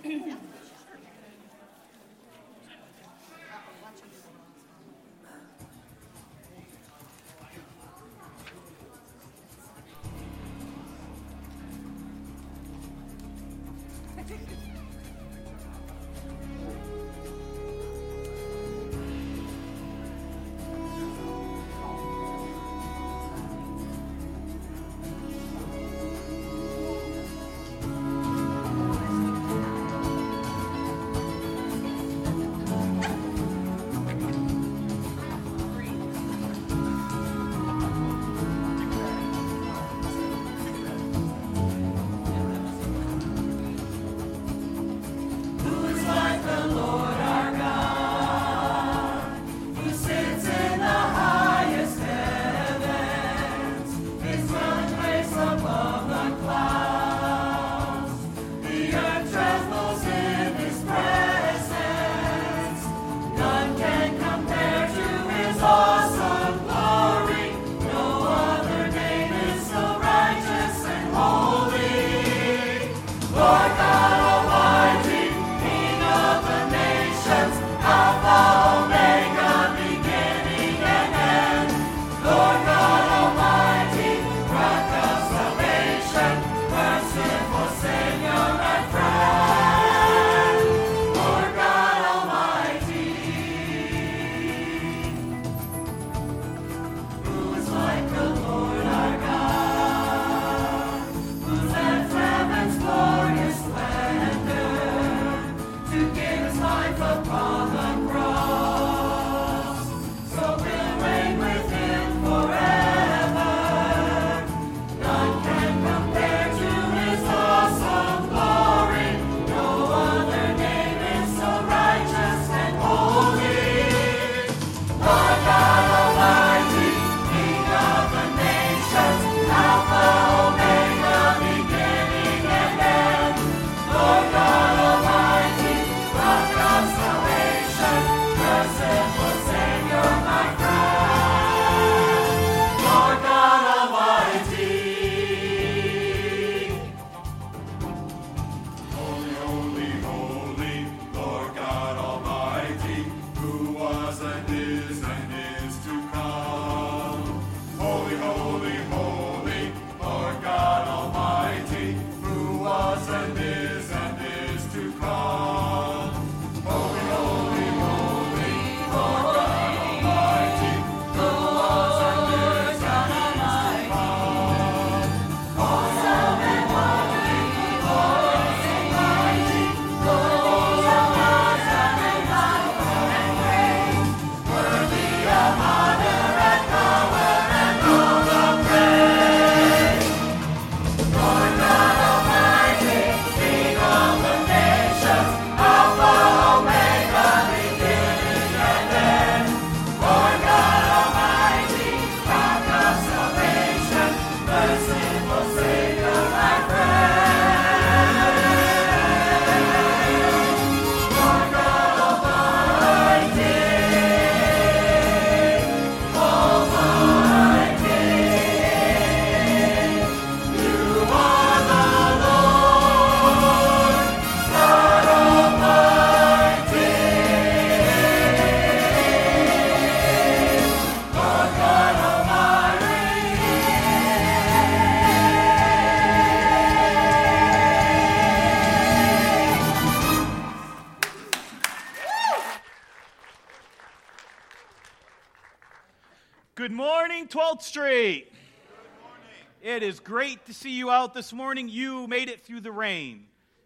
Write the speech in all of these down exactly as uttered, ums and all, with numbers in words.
Good morning, twelfth Street. Good morning. It is great to see you out this morning. You made it through the rain.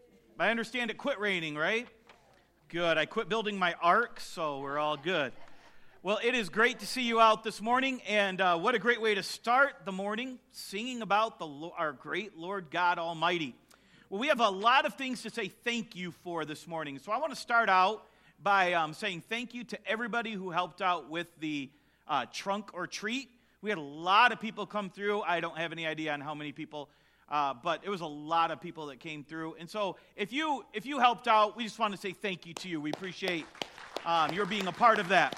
I understand it quit raining, right? Good. I quit building my ark, so we're all good. Well, it is great to see you out this morning, and uh, what a great way to start the morning, singing about the our great Lord God Almighty. Well, we have a lot of things to say thank you for this morning, so I want to start out by um, saying thank you to everybody who helped out with the uh, trunk or treat. We had a lot of people come through. I don't have any idea on how many people, uh, but it was a lot of people that came through. And so if you if you helped out, we just want to say thank you to you. We appreciate um, your being a part of that.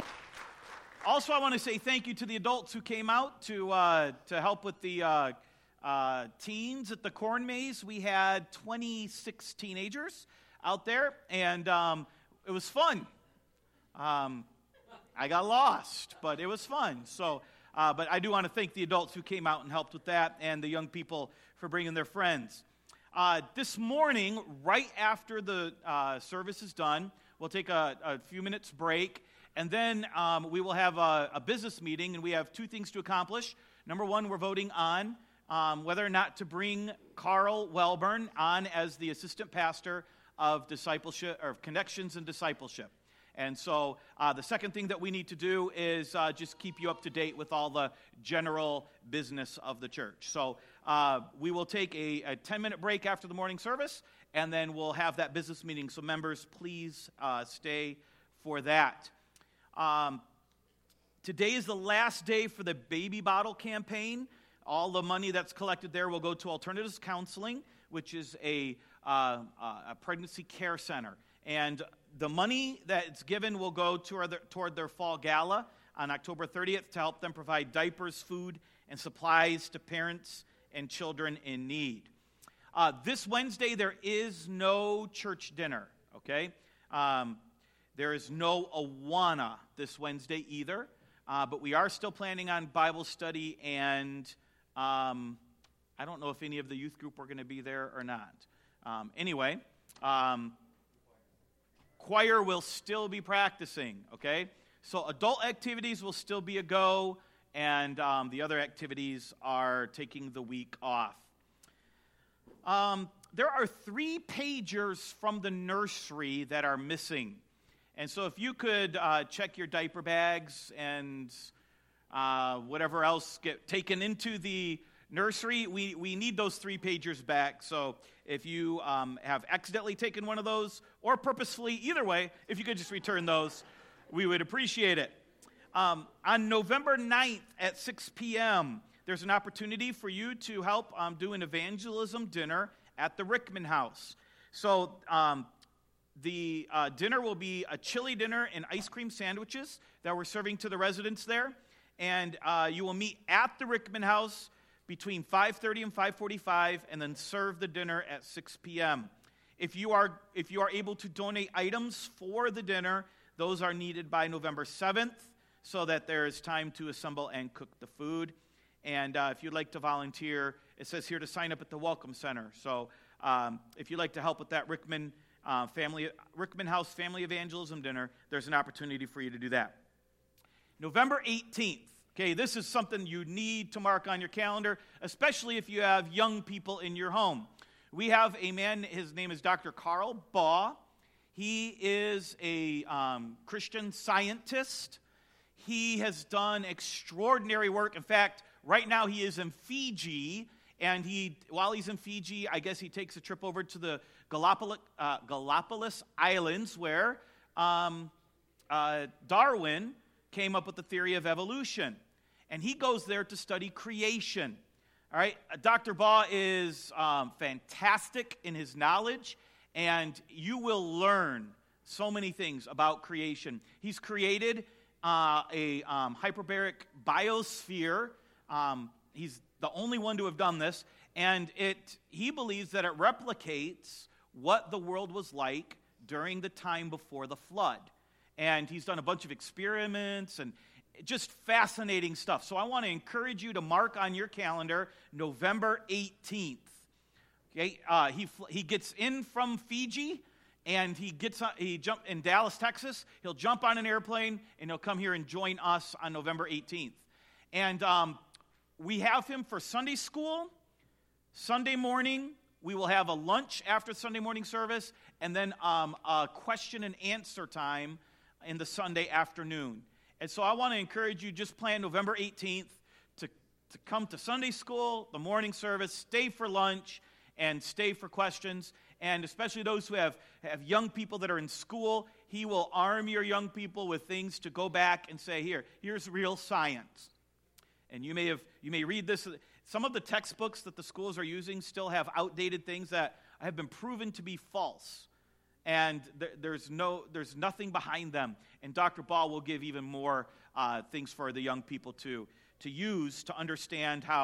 Also, I want to say thank you to the adults who came out to uh, to help with the uh, uh, teens at the corn maze. We had twenty-six teenagers out there, and um, it was fun. Um, I got lost, but it was fun. So, uh, but I do want to thank the adults who came out and helped with that, and the young people for bringing their friends. Uh, this morning, right after the uh, service is done, we'll take a, a few minutes break, and then um, we will have a, a business meeting, and we have two things to accomplish. Number one, we're voting on um, whether or not to bring Carl Welburn on as the assistant pastor of discipleship, or connections and discipleship. And so uh, the second thing that we need to do is uh, just keep you up to date with all the general business of the church. So uh, we will take a, a ten-minute break after the morning service, and then we'll have that business meeting. So members, please uh, stay for that. Um, today is the last day for the baby bottle campaign. All the money that's collected there will go to Alternatives Counseling, which is a, uh, a pregnancy care center. And the money that's given will go toward their, toward their fall gala on October thirtieth to help them provide diapers, food, and supplies to parents and children in need. Uh, this Wednesday, there is no church dinner, okay? Um, there is no Awana this Wednesday either, uh, but we are still planning on Bible study, and um, I don't know if any of the youth group are going to be there or not. Um, anyway, um, choir will still be practicing, okay? So adult activities will still be a go, and um, the other activities are taking the week off. Um, there are three pagers from the nursery that are missing. And so if you could uh, check your diaper bags and uh, whatever else get taken into the nursery, we, we need those three pagers back. So if you um, have accidentally taken one of those, or purposefully, either way, if you could just return those, we would appreciate it. Um, on November ninth at six p.m., there's an opportunity for you to help um, do an evangelism dinner at the Rickman House. So um, the uh, dinner will be a chili dinner and ice cream sandwiches that we're serving to the residents there. And uh, you will meet at the Rickman House between five thirty and five forty-five, and then serve the dinner at six p.m. If you are if you are able to donate items for the dinner, those are needed by November seventh, so that there is time to assemble and cook the food. And uh, if you'd like to volunteer, it says here to sign up at the Welcome Center. So um, if you'd like to help with that Rickman uh, family Rickman House Family Evangelism Dinner, there's an opportunity for you to do that. November eighteenth. Okay, this is something you need to mark on your calendar, especially if you have young people in your home. We have a man, his name is Doctor Carl Baugh. He is a um, Christian Scientist. He has done extraordinary work. In fact, right now he is in Fiji, and he, while he's in Fiji, I guess he takes a trip over to the Galapagos, uh, Galapagos Islands, where um, uh, Darwin came up with the theory of evolution. And he goes there to study creation. All right, Doctor Baugh is um, fantastic in his knowledge, and you will learn so many things about creation. He's created uh, a um, hyperbaric biosphere. Um, he's the only one to have done this, and it he believes that it replicates what the world was like during the time before the flood. And he's done a bunch of experiments and just fascinating stuff. So I want to encourage you to mark on your calendar November eighteenth. Okay, uh, he he gets in from Fiji, and he gets on, he jump in Dallas, Texas. He'll jump on an airplane and he'll come here and join us on November eighteenth. And um, we have him for Sunday school, Sunday morning. We will have a lunch after Sunday morning service, and then um, a question and answer time in the Sunday afternoon. And so I want to encourage you, just plan November eighteenth to, to come to Sunday school, the morning service, stay for lunch, and stay for questions. And especially those who have, have young people that are in school, he will arm your young people with things to go back and say, here, here's real science. And you may have you may read this. Some of the textbooks that the schools are using still have outdated things that have been proven to be false. And th- there's no, there's nothing behind them. And Doctor Baugh will give even more uh, things for the young people to, to use to understand how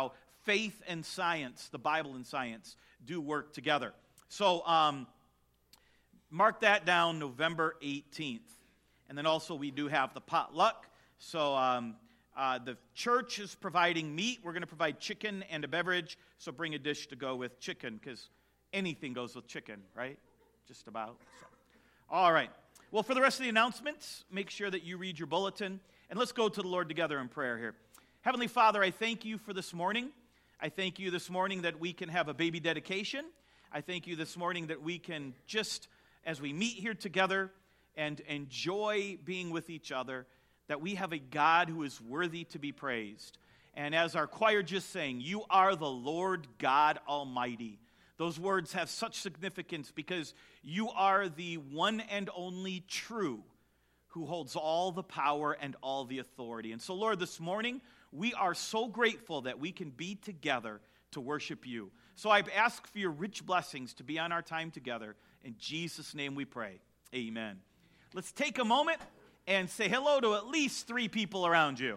faith and science, the Bible and science, do work together. So um, mark that down, November eighteenth. And then also we do have the potluck. So um, uh, the church is providing meat. We're going to provide chicken and a beverage. So bring a dish to go with chicken, because anything goes with chicken, right? Just about. So. All right. Well, for the rest of the announcements, make sure that you read your bulletin. And let's go to the Lord together in prayer here. Heavenly Father, I thank you for this morning. I thank you this morning that we can have a baby dedication. I thank you this morning that we can just, as we meet here together and enjoy being with each other, that we have a God who is worthy to be praised. And as our choir just sang, you are the Lord God Almighty. Those words have such significance because you are the one and only true who holds all the power and all the authority. And so, Lord, this morning, we are so grateful that we can be together to worship you. So I ask for your rich blessings to be on our time together. In Jesus' name we pray. Amen. Let's take a moment and say hello to at least three people around you.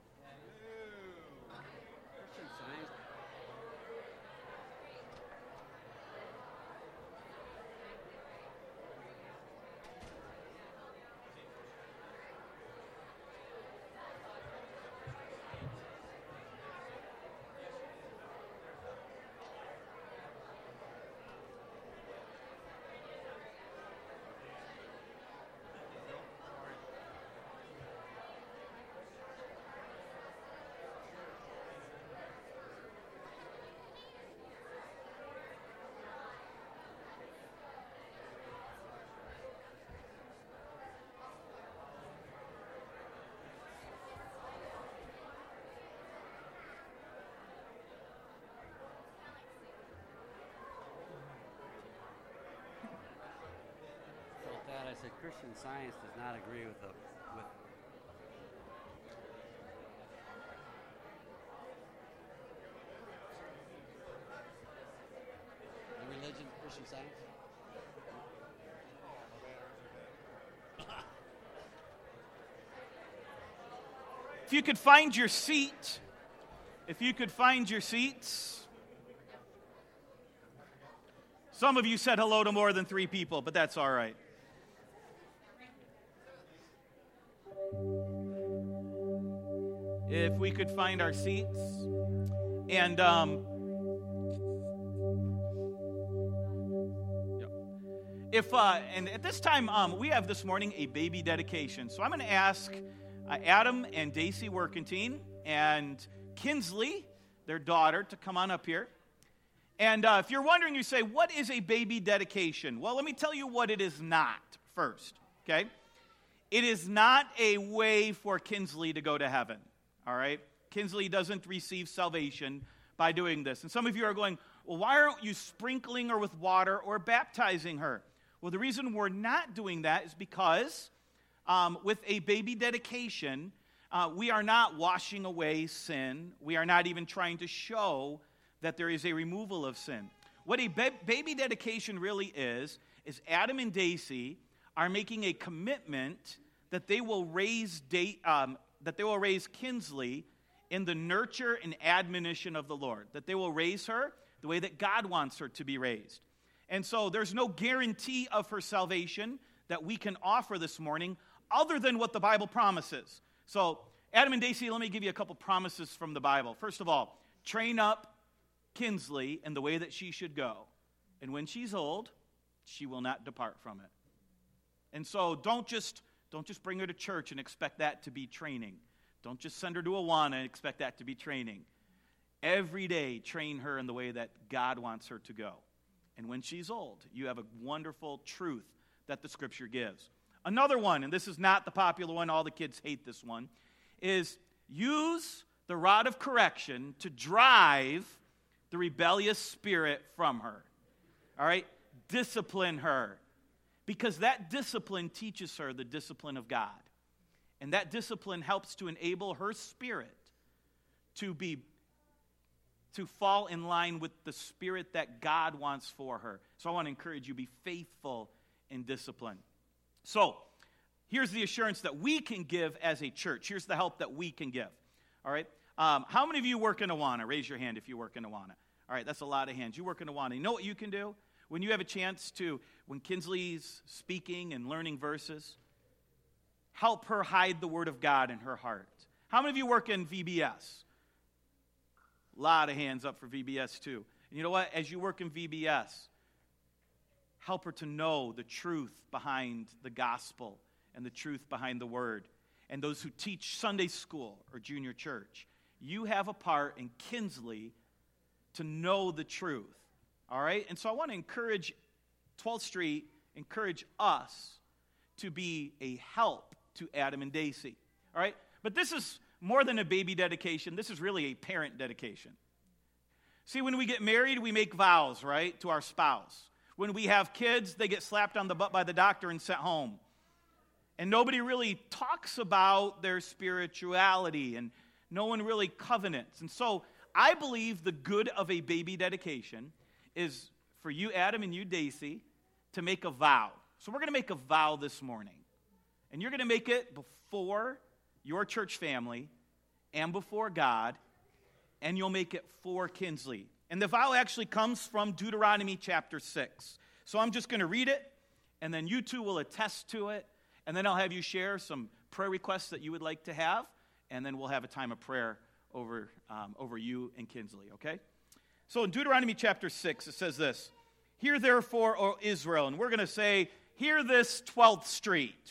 I said Christian Science does not agree with the with the religion, Christian Science. If you could find your seat, if you could find your seats. Some of you said hello to more than three people, but that's all right. If we could find our seats. And um, if uh, and at this time, um, we have this morning a baby dedication. So I'm going to ask uh, Adam and Daisy Workentine and Kinsley, their daughter, to come on up here. And uh, if you're wondering, you say, what is a baby dedication? Well, let me tell you what it is not first, okay? It is not a way for Kinsley to go to heaven, all right? Kinsley doesn't receive salvation by doing this. And some of you are going, well, why aren't you sprinkling her with water or baptizing her? Well, the reason we're not doing that is because um, with a baby dedication, uh, we are not washing away sin. We are not even trying to show that there is a removal of sin. What a ba- baby dedication really is, is Adam and Daisy are making a commitment that they will raise da- um, that they will raise Kinsley in the nurture and admonition of the Lord, that they will raise her the way that God wants her to be raised. And so there's no guarantee of her salvation that we can offer this morning other than what the Bible promises. So Adam and Daisy, let me give you a couple promises from the Bible. First of all, train up Kinsley in the way that she should go. And when she's old, she will not depart from it. And so don't just don't just bring her to church and expect that to be training. Don't just send her to Awana and expect that to be training. Every day, train her in the way that God wants her to go. And when she's old, you have a wonderful truth that the Scripture gives. Another one, and this is not the popular one, all the kids hate this one, is use the rod of correction to drive the rebellious spirit from her. All right? Discipline her. Because that discipline teaches her the discipline of God. And that discipline helps to enable her spirit to be to fall in line with the spirit that God wants for her. So I want to encourage you, be faithful in discipline. So, here's the assurance that we can give as a church. Here's the help that we can give. All right? Um, how many of you work in Awana? Raise your hand if you work in Awana. All right, that's a lot of hands. You work in Awana. You know what you can do? When you have a chance to, when Kinsley's speaking and learning verses, help her hide the Word of God in her heart. How many of you work in V B S? A lot of hands up for V B S too. And you know what? As you work in V B S, help her to know the truth behind the gospel and the truth behind the Word. And those who teach Sunday school or junior church, you have a part in Kinsley to know the truth. All right? And so I want to encourage twelfth Street, encourage us to be a help to Adam and Daisy. All right? But this is more than a baby dedication. This is really a parent dedication. See, when we get married, we make vows, right, to our spouse. When we have kids, they get slapped on the butt by the doctor and sent home. And nobody really talks about their spirituality, and no one really covenants. And so I believe the good of a baby dedication is for you, Adam, and you, Daisy, to make a vow. So we're going to make a vow this morning. And you're going to make it before your church family and before God, and you'll make it for Kinsley. And the vow actually comes from Deuteronomy chapter six. So I'm just going to read it, and then you two will attest to it, and then I'll have you share some prayer requests that you would like to have, and then we'll have a time of prayer over, um, over you and Kinsley, okay? So in Deuteronomy chapter six, it says this, "Hear therefore, O Israel," and we're going to say, "Hear this, twelfth Street.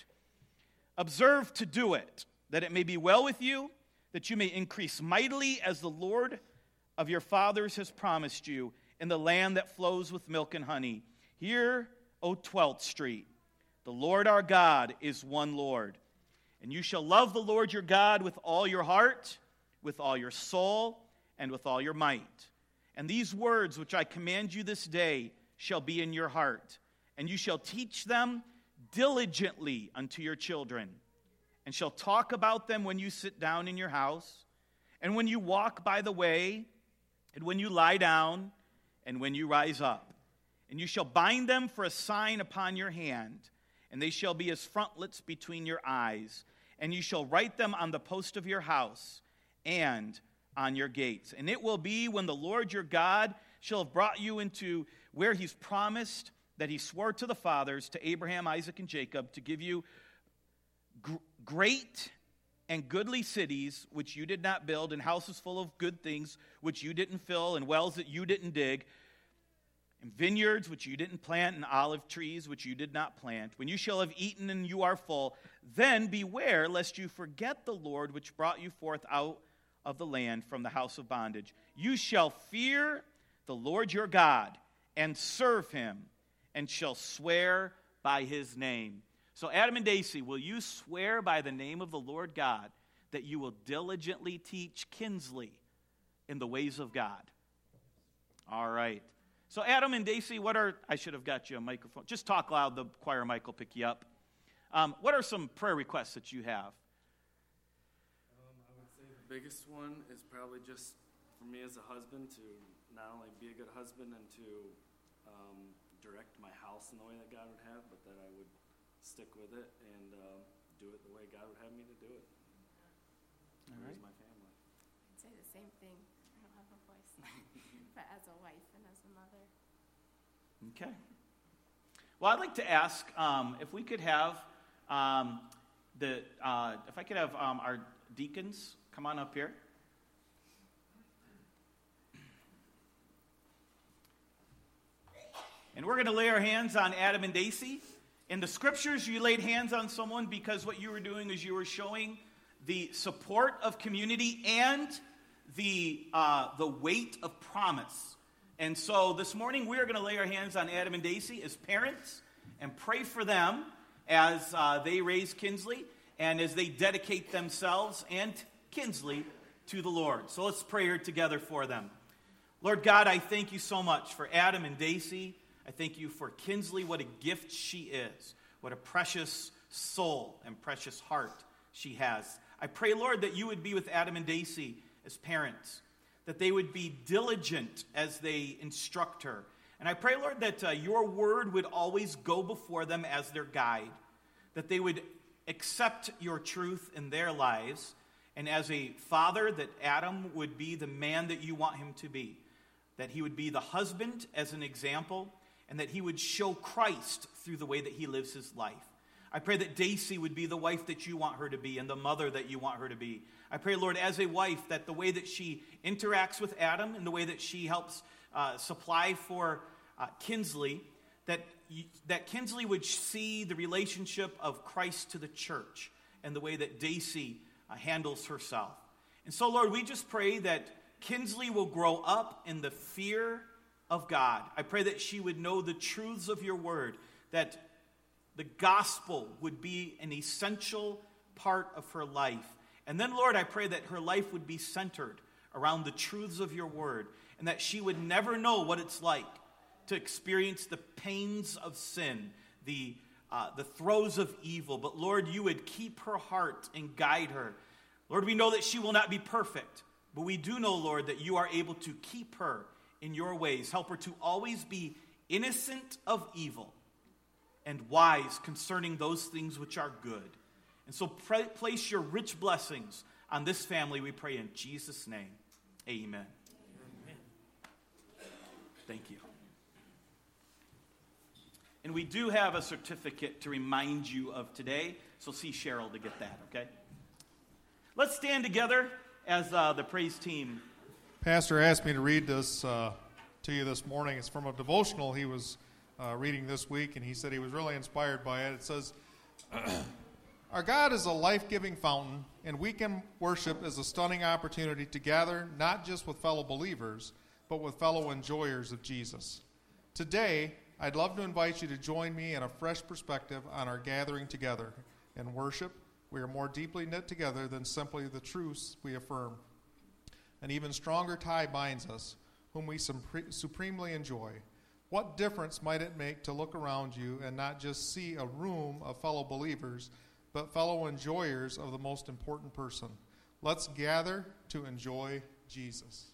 Observe to do it, that it may be well with you, that you may increase mightily as the Lord of your fathers has promised you in the land that flows with milk and honey. Hear, O twelfth Street, the Lord our God is one Lord. And you shall love the Lord your God with all your heart, with all your soul, and with all your might. And these words which I command you this day shall be in your heart, and you shall teach them diligently unto your children, and shall talk about them when you sit down in your house, and when you walk by the way, and when you lie down, and when you rise up. And you shall bind them for a sign upon your hand, and they shall be as frontlets between your eyes. And you shall write them on the post of your house and on your gates. And it will be when the Lord your God shall have brought you into where he's promised that he swore to the fathers, to Abraham, Isaac, and Jacob, to give you gr- great and goodly cities which you did not build, and houses full of good things which you didn't fill, and wells that you didn't dig, and vineyards which you didn't plant, and olive trees which you did not plant. When you shall have eaten and you are full, then beware lest you forget the Lord which brought you forth out of the land from the house of bondage. You shall fear the Lord your God and serve him, and shall swear by his name. So Adam and Daisy, will you swear by the name of the Lord God that you will diligently teach Kinsley in the ways of God? All right. So Adam and Daisy, what are, I should have got you a microphone. Just talk loud, the choir mic will pick you up. Um, what are some prayer requests that you have? Um, I would say the biggest one is probably just for me as a husband to not only be a good husband and to um, direct my house in the way that God would have, but that I would stick with it and um, do it the way God would have me to do it. All right. Raise my family. I'd say the same thing. I don't have a voice. But as a wife and as a mother. Okay. Well, I'd like to ask um, if we could have um, the uh, if I could have um, our deacons come on up here. And we're going to lay our hands on Adam and Daisy. In the scriptures, you laid hands on someone because what you were doing is you were showing the support of community and the uh, the weight of promise. And so this morning, we are going to lay our hands on Adam and Daisy as parents and pray for them as uh, they raise Kinsley and as they dedicate themselves and Kinsley to the Lord. So let's pray here together for them. Lord God, I thank you so much for Adam and Daisy. I thank you for Kinsley, what a gift she is, what a precious soul and precious heart she has. I pray, Lord, that you would be with Adam and Daisy as parents, that they would be diligent as they instruct her. And I pray, Lord, that uh, your word would always go before them as their guide, that they would accept your truth in their lives, And as a father, that Adam would be the man that you want him to be. That he would be the husband as an example, and that he would show Christ through the way that he lives his life. I pray that Daisy would be the wife that you want her to be and the mother that you want her to be. I pray, Lord, as a wife, that the way that she interacts with Adam and the way that she helps uh, supply for uh, Kinsley, that, you, that Kinsley would see the relationship of Christ to the church and the way that Daisy uh, handles herself. And so, Lord, we just pray that Kinsley will grow up in the fear of God. I pray that she would know the truths of your word, that the gospel would be an essential part of her life. And then, Lord, I pray that her life would be centered around the truths of your word, and that she would never know what it's like to experience the pains of sin, the, uh, the throes of evil. But, Lord, you would keep her heart and guide her. Lord, we know that she will not be perfect, but we do know, Lord, that you are able to keep her in your ways. Help her to always be innocent of evil and wise concerning those things which are good. And so pray, place your rich blessings on this family, we pray in Jesus' name. Amen. Amen. Thank you. And we do have a certificate to remind you of today, so see Cheryl to get that, okay? Let's stand together as uh, the praise team. Pastor asked me to read this uh, to you this morning. It's from a devotional he was uh, reading this week, and he said he was really inspired by it. It says, our God is a life-giving fountain, and weekend worship is a stunning opportunity to gather not just with fellow believers, but with fellow enjoyers of Jesus. Today, I'd love to invite you to join me in a fresh perspective on our gathering together. In worship, we are more deeply knit together than simply the truths we affirm. An even stronger tie binds us, whom we supremely enjoy. What difference might it make to look around you and not just see a room of fellow believers, but fellow enjoyers of the most important person? Let's gather to enjoy Jesus.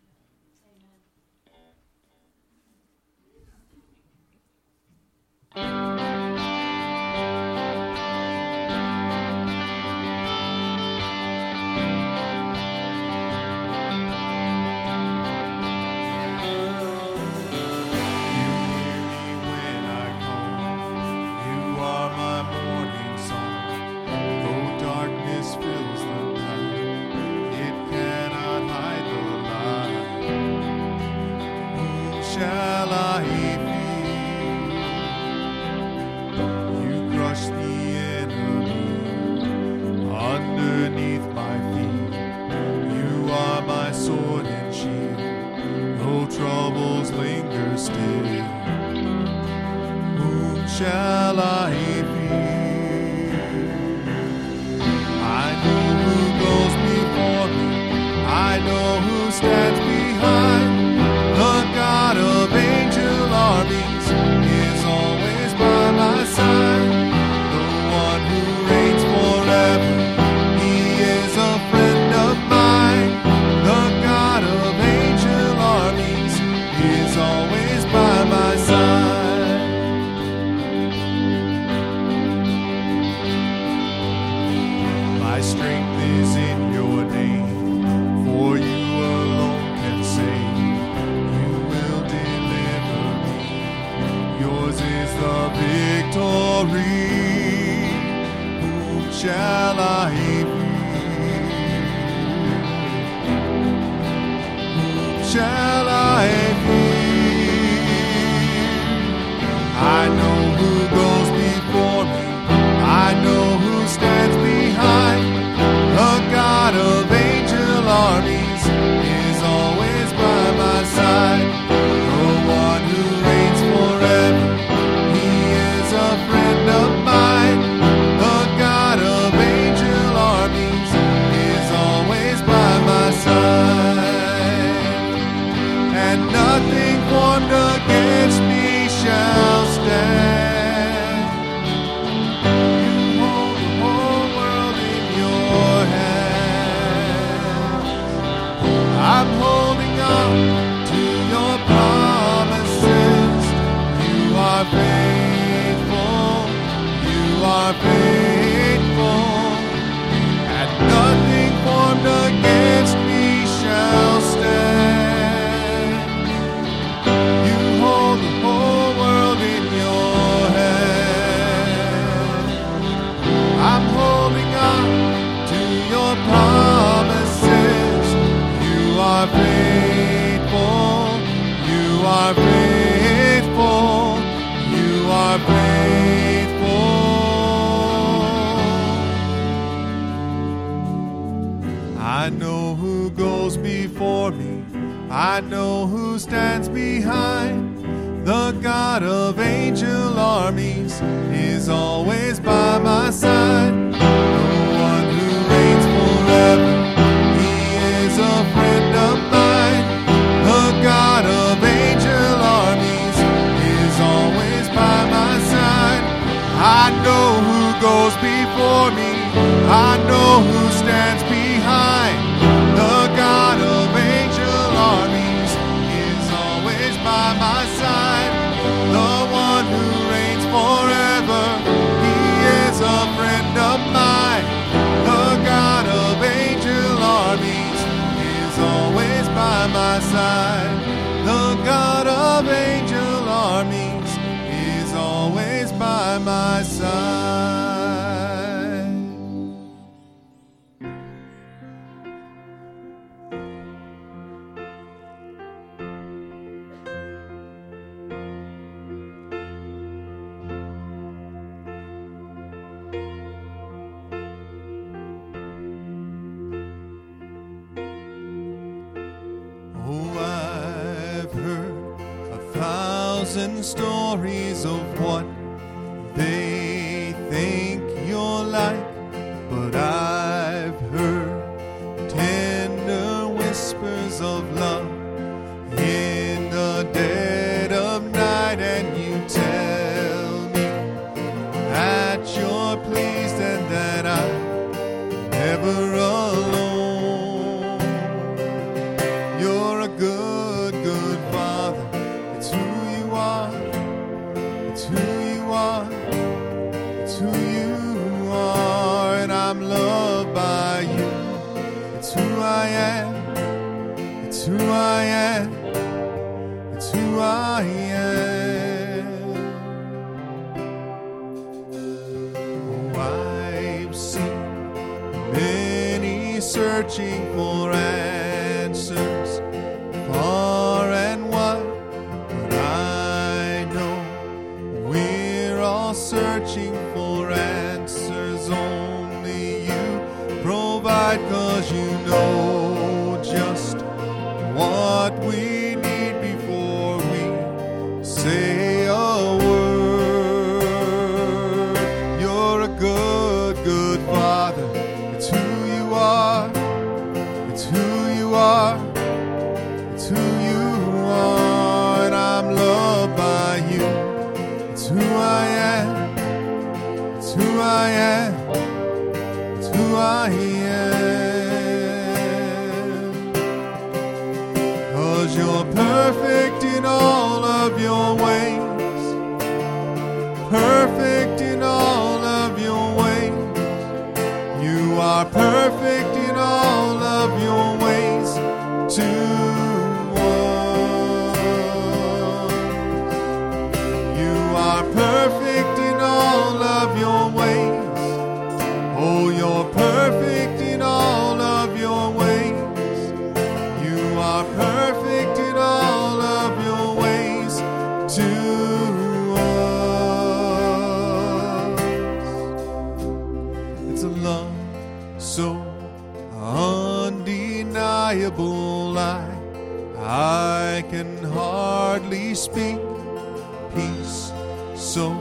Shall I fear? I know who goes before me. I know who stands behind. The God of angel armies is always by my side. The one who reigns forever, he is a friend of mine. The God of angel armies is always by my side. Strength is in your name, for you alone can save. You will deliver me. Yours is the victory. Whom shall I fear? Whom shall I fear? I know who goes before me. I know who stands behind. The God of angel armies is always by my side. The one who reigns forever, he is a friend of mine. The God of angel armies are faithful. You are faithful. I know who goes before me. I know who stands behind. The God of angel armies is always by my side. The one who reigns forever, he is a friend of mine. The God of angel armies is always by my side. I know who goes before me. I know who stands behind. The God of angel armies is always by my side. The one who reigns forever, he is a friend of mine. The God of angel armies is always by my side. The God of angel armies is always by my side. Stories of what they think you're like, but I've heard tender whispers of love in the dead of night, and you tell me that you're pleased and that I'm never alone. You're a good, good Father. It's who you are. It's who you are, it's who you are, and I'm loved by you. It's who I am, it's who I am, it's who I am. Oh, I've seen many searching for answers far and wide, but I know we're all searching for answers only you provide, 'cause you know just what we need before we say a word. You're a good, good Father. It's who you are. It's who you are. It's who you are, and I'm loved by you. It's who I am. It's who I am. It's who I am. 'Cause you're perfect in all of your ways. Perfect in all of your ways. You are perfect in all of your ways to us. You are perfect in all of your ways. Oh, you're perfect in all of your ways. You are perfect in all of your ways to us. It's a love so undeniable, I, I can hardly speak. Peace so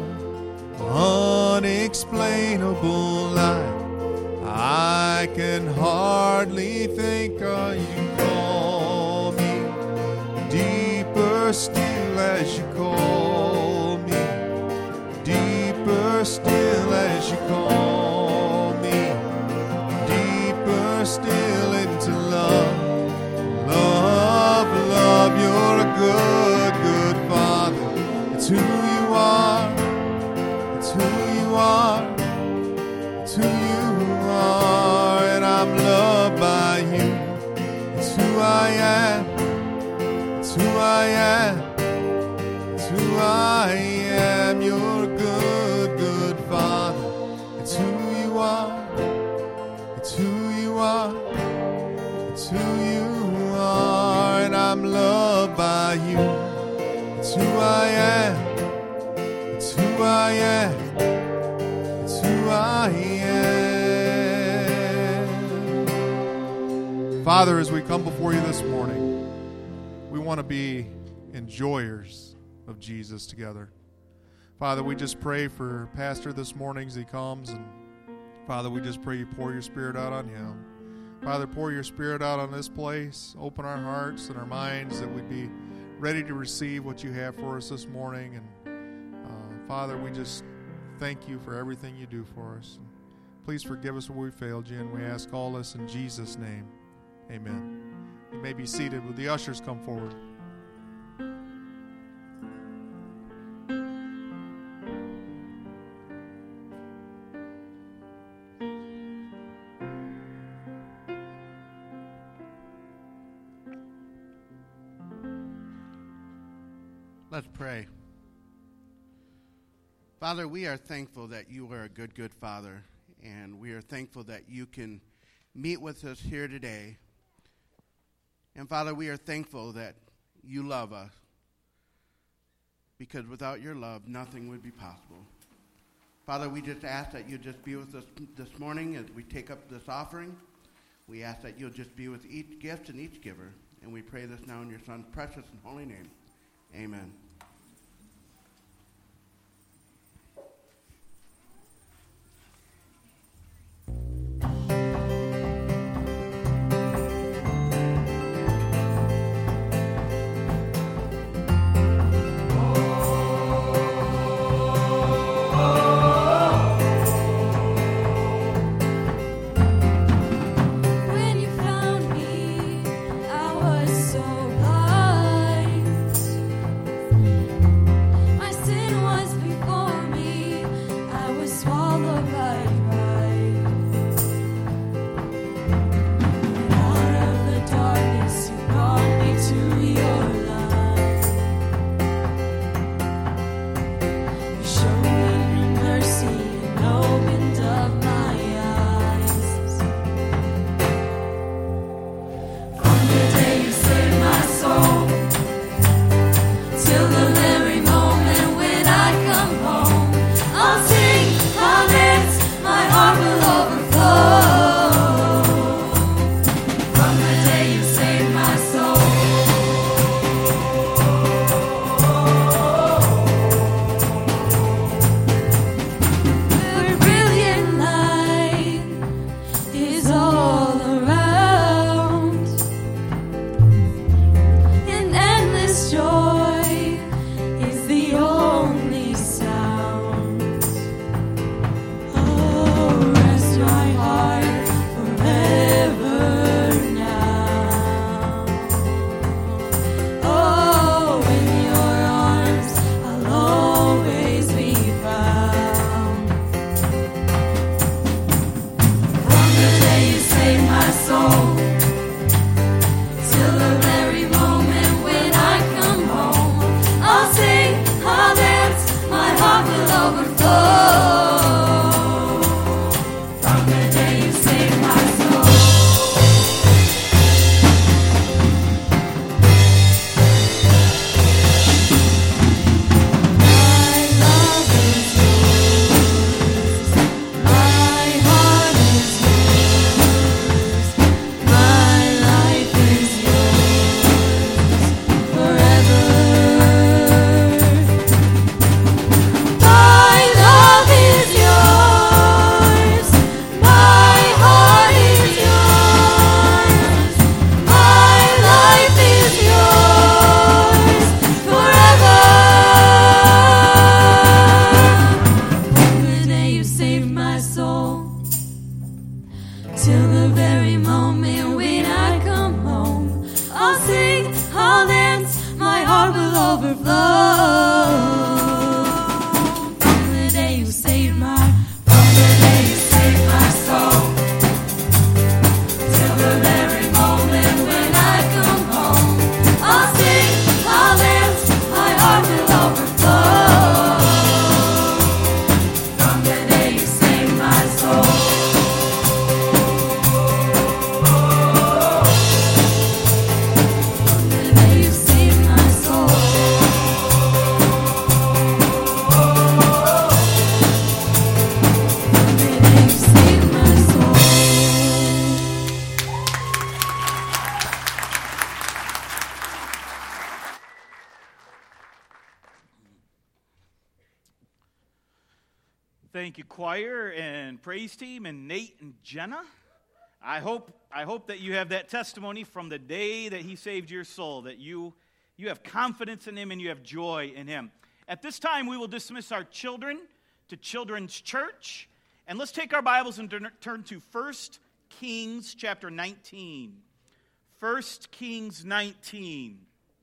unexplainable, I, I can hardly think. Of you call me deeper still as you call me, deeper still as you call me, deeper still into love, love, love. You're a good, good Father. It's who you are. It's who you are. It's who you are, and I'm loved by you. It's who I am. It's who I am. It's who I am. You're a good, good Father. It's who you are. It's who you are. It's who you are, and I'm loved by you. It's who I am. It's who I am. It's who I am. Father, as we come before you this morning, we want to be enjoyers of Jesus together. Father, we just pray for Pastor this morning as he comes, and Father, we just pray you pour your Spirit out on him. Father, pour your Spirit out on this place. Open our hearts and our minds that we'd be ready to receive what you have for us this morning. And uh, Father, we just thank you for everything you do for us. Please forgive us where we failed you, and we ask all this in Jesus' name. Amen. You may be seated. Would the ushers come forward? Let's pray. Father, we are thankful that you are a good, good Father, and we are thankful that you can meet with us here today. And Father, we are thankful that you love us, because without your love, nothing would be possible. Father, we just ask that you just be with us this morning as we take up this offering. We ask that you'll just be with each gift and each giver, and we pray this now in your Son's precious and holy name. Amen. When you found me, I was so blind. My sin was before me, I was swallowed by pride. And out of the darkness, you brought me to your light. You showed me your mercy and opened up my eyes. From the day you saved my soul till the very moment when I come home, I'll sing, I'll dance, my heart will overflow. From the day you saved my soul. Your brilliant light is all around, and endless joy is the only sound. Oh, rest my heart forever now. Oh, in your arms I'll always be found. From the day you saved my soul till the very moment when I come home, I'll sing, I'll dance, my heart will overflow. From the day you saved my soul. My love is yours, my heart is yours, my life is yours forever. My love is yours, my heart is yours, my life is yours forever. From the day you saved my soul till the very moment when I come home, I'll sing, I'll dance, my heart will overflow. From the day you saved my, from the day you saved my soul till the very moment when I come home, I'll sing, I'll dance, my heart will overflow. From the day you saved my soul. From the day you saved my soul. Thank you, choir and praise team and Nate and Jenna. I hope I hope that you have that testimony from the day that he saved your soul, that you you have confidence in him and you have joy in him. At this time, we will dismiss our children to Children's Church, and let's take our Bibles and turn to First Kings chapter nineteen. First Kings nineteen.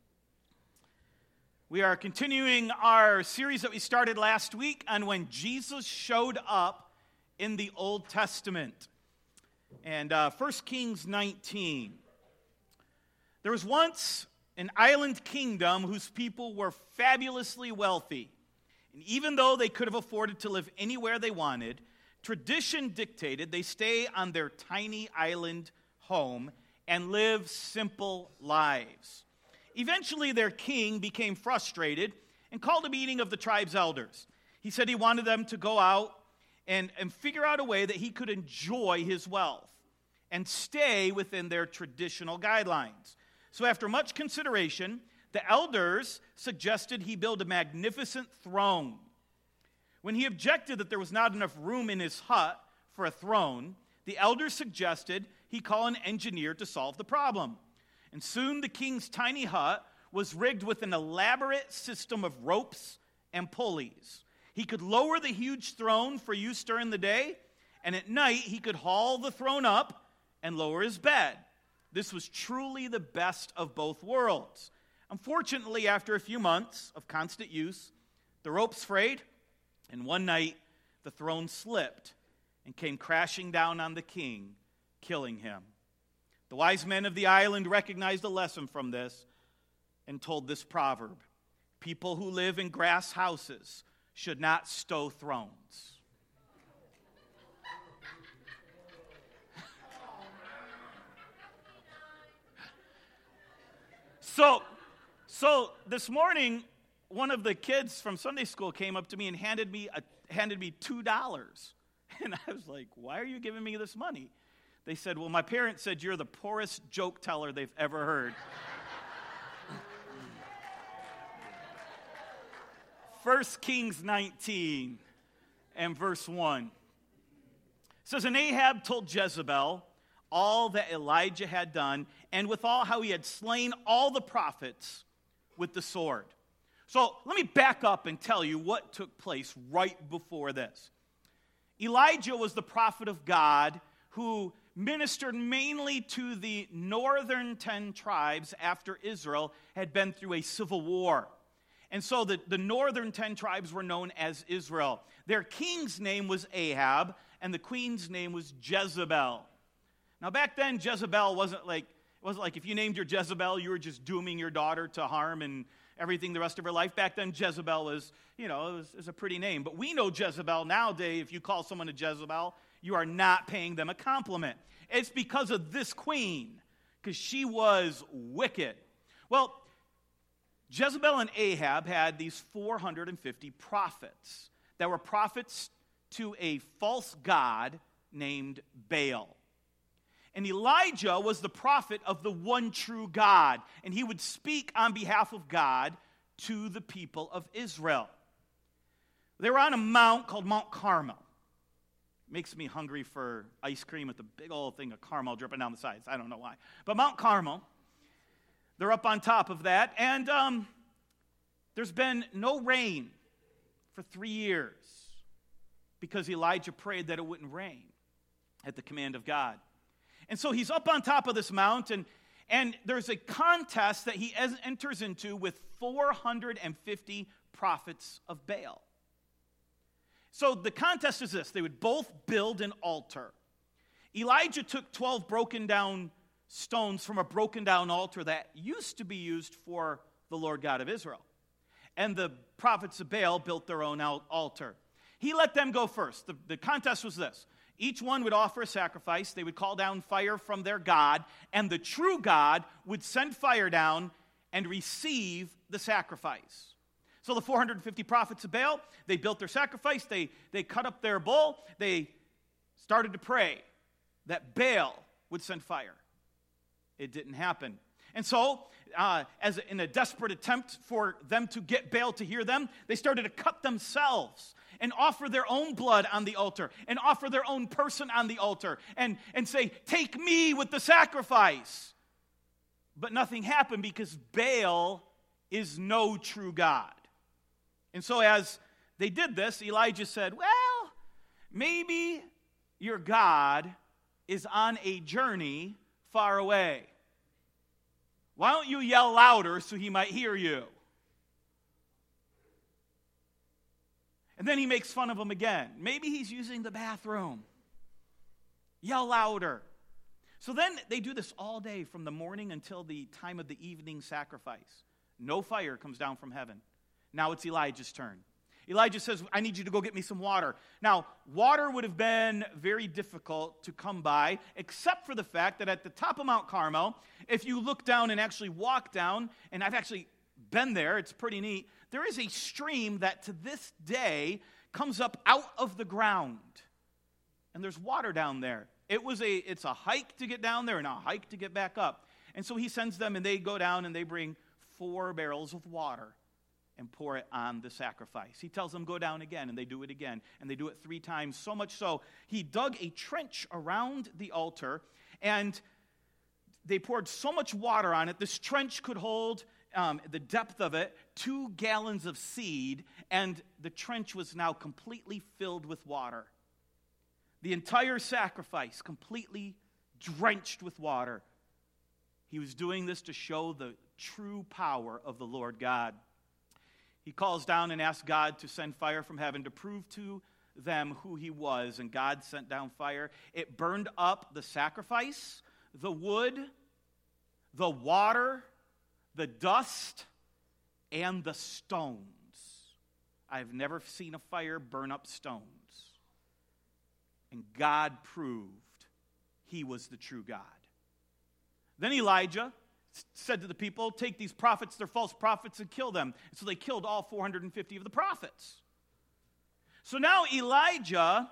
We are continuing our series that we started last week on when Jesus showed up in the Old Testament. And uh, First Kings nineteen. There was once an island kingdom whose people were fabulously wealthy. And even though they could have afforded to live anywhere they wanted, tradition dictated they stay on their tiny island home and live simple lives. Eventually, their king became frustrated and called a meeting of the tribe's elders. He said he wanted them to go out and, and figure out a way that he could enjoy his wealth and stay within their traditional guidelines. So after much consideration, the elders suggested he build a magnificent throne. When he objected that there was not enough room in his hut for a throne, the elders suggested he call an engineer to solve the problem. And soon the king's tiny hut was rigged with an elaborate system of ropes and pulleys. He could lower the huge throne for use during the day, and at night he could haul the throne up and lower his bed. This was truly the best of both worlds. Unfortunately, after a few months of constant use, the ropes frayed, and one night the throne slipped and came crashing down on the king, killing him. The wise men of the island recognized a lesson from this and told this proverb: people who live in grass houses should not stow thrones. So, so this morning, one of the kids from Sunday school came up to me and handed me a, handed me two dollars, and I was like, "Why are you giving me this money?" They said, "Well, my parents said you're the poorest joke teller they've ever heard." First Kings nineteen and verse one. It says, "And Ahab told Jezebel all that Elijah had done, and withal how he had slain all the prophets with the sword." So let me back up and tell you what took place right before this. Elijah was the prophet of God who ministered mainly to the northern ten tribes after Israel had been through a civil war. And so the, the northern ten tribes were known as Israel. Their king's name was Ahab, and the queen's name was Jezebel. Now back then, Jezebel wasn't like, it wasn't like if you named your Jezebel, you were just dooming your daughter to harm and everything the rest of her life. Back then, Jezebel was, you know, it was, it was a pretty name. But we know Jezebel nowadays. If you call someone a Jezebel, you are not paying them a compliment. It's because of this queen, because she was wicked. Well, Jezebel and Ahab had these four hundred fifty prophets that were prophets to a false god named Baal. And Elijah was the prophet of the one true God, and he would speak on behalf of God to the people of Israel. They were on a mount called Mount Carmel. Makes me hungry for ice cream with a big old thing of caramel dripping down the sides. I don't know why. But Mount Carmel, they're up on top of that, and um, there's been no rain for three years because Elijah prayed that it wouldn't rain at the command of God. And so he's up on top of this mountain, and there's a contest that he enters into with four hundred fifty prophets of Baal. So the contest is this: they would both build an altar. Elijah took twelve broken down stones from a broken down altar that used to be used for the Lord God of Israel. And the prophets of Baal built their own altar. He let them go first. The, the contest was this: each one would offer a sacrifice. They would call down fire from their God, and the true God would send fire down and receive the sacrifice. So the four hundred fifty prophets of Baal, they built their sacrifice, they, they cut up their bull, they started to pray that Baal would send fire. It didn't happen. And so, uh, as in a desperate attempt for them to get Baal to hear them, they started to cut themselves and offer their own blood on the altar and offer their own person on the altar and, and say, take me with the sacrifice. But nothing happened because Baal is no true God. And so as they did this, Elijah said, well, maybe your God is on a journey far away. Why don't you yell louder so he might hear you? And then he makes fun of him again. Maybe he's using the bathroom. Yell louder. So then they do this all day from the morning until the time of the evening sacrifice. No fire comes down from heaven. Now it's Elijah's turn. Elijah says, I need you to go get me some water. Now, water would have been very difficult to come by, except for the fact that at the top of Mount Carmel, if you look down and actually walk down, and I've actually been there, it's pretty neat, there is a stream that to this day comes up out of the ground. And there's water down there. It was a, it's a hike to get down there and a hike to get back up. And so he sends them, and they go down, and they bring four barrels of water and pour it on the sacrifice. He tells them, go down again, and they do it again. And they do it three times, so much so, he dug a trench around the altar, and they poured so much water on it, this trench could hold, um, the depth of it, two gallons of seed, and the trench was now completely filled with water. The entire sacrifice completely drenched with water. He was doing this to show the true power of the Lord God. He calls down and asks God to send fire from heaven to prove to them who he was, and God sent down fire. It burned up the sacrifice, the wood, the water, the dust, and the stones. I've never seen a fire burn up stones. And God proved he was the true God. Then Elijah said to the people, take these prophets, they're false prophets, and kill them. And so they killed all four hundred fifty of the prophets. So now Elijah,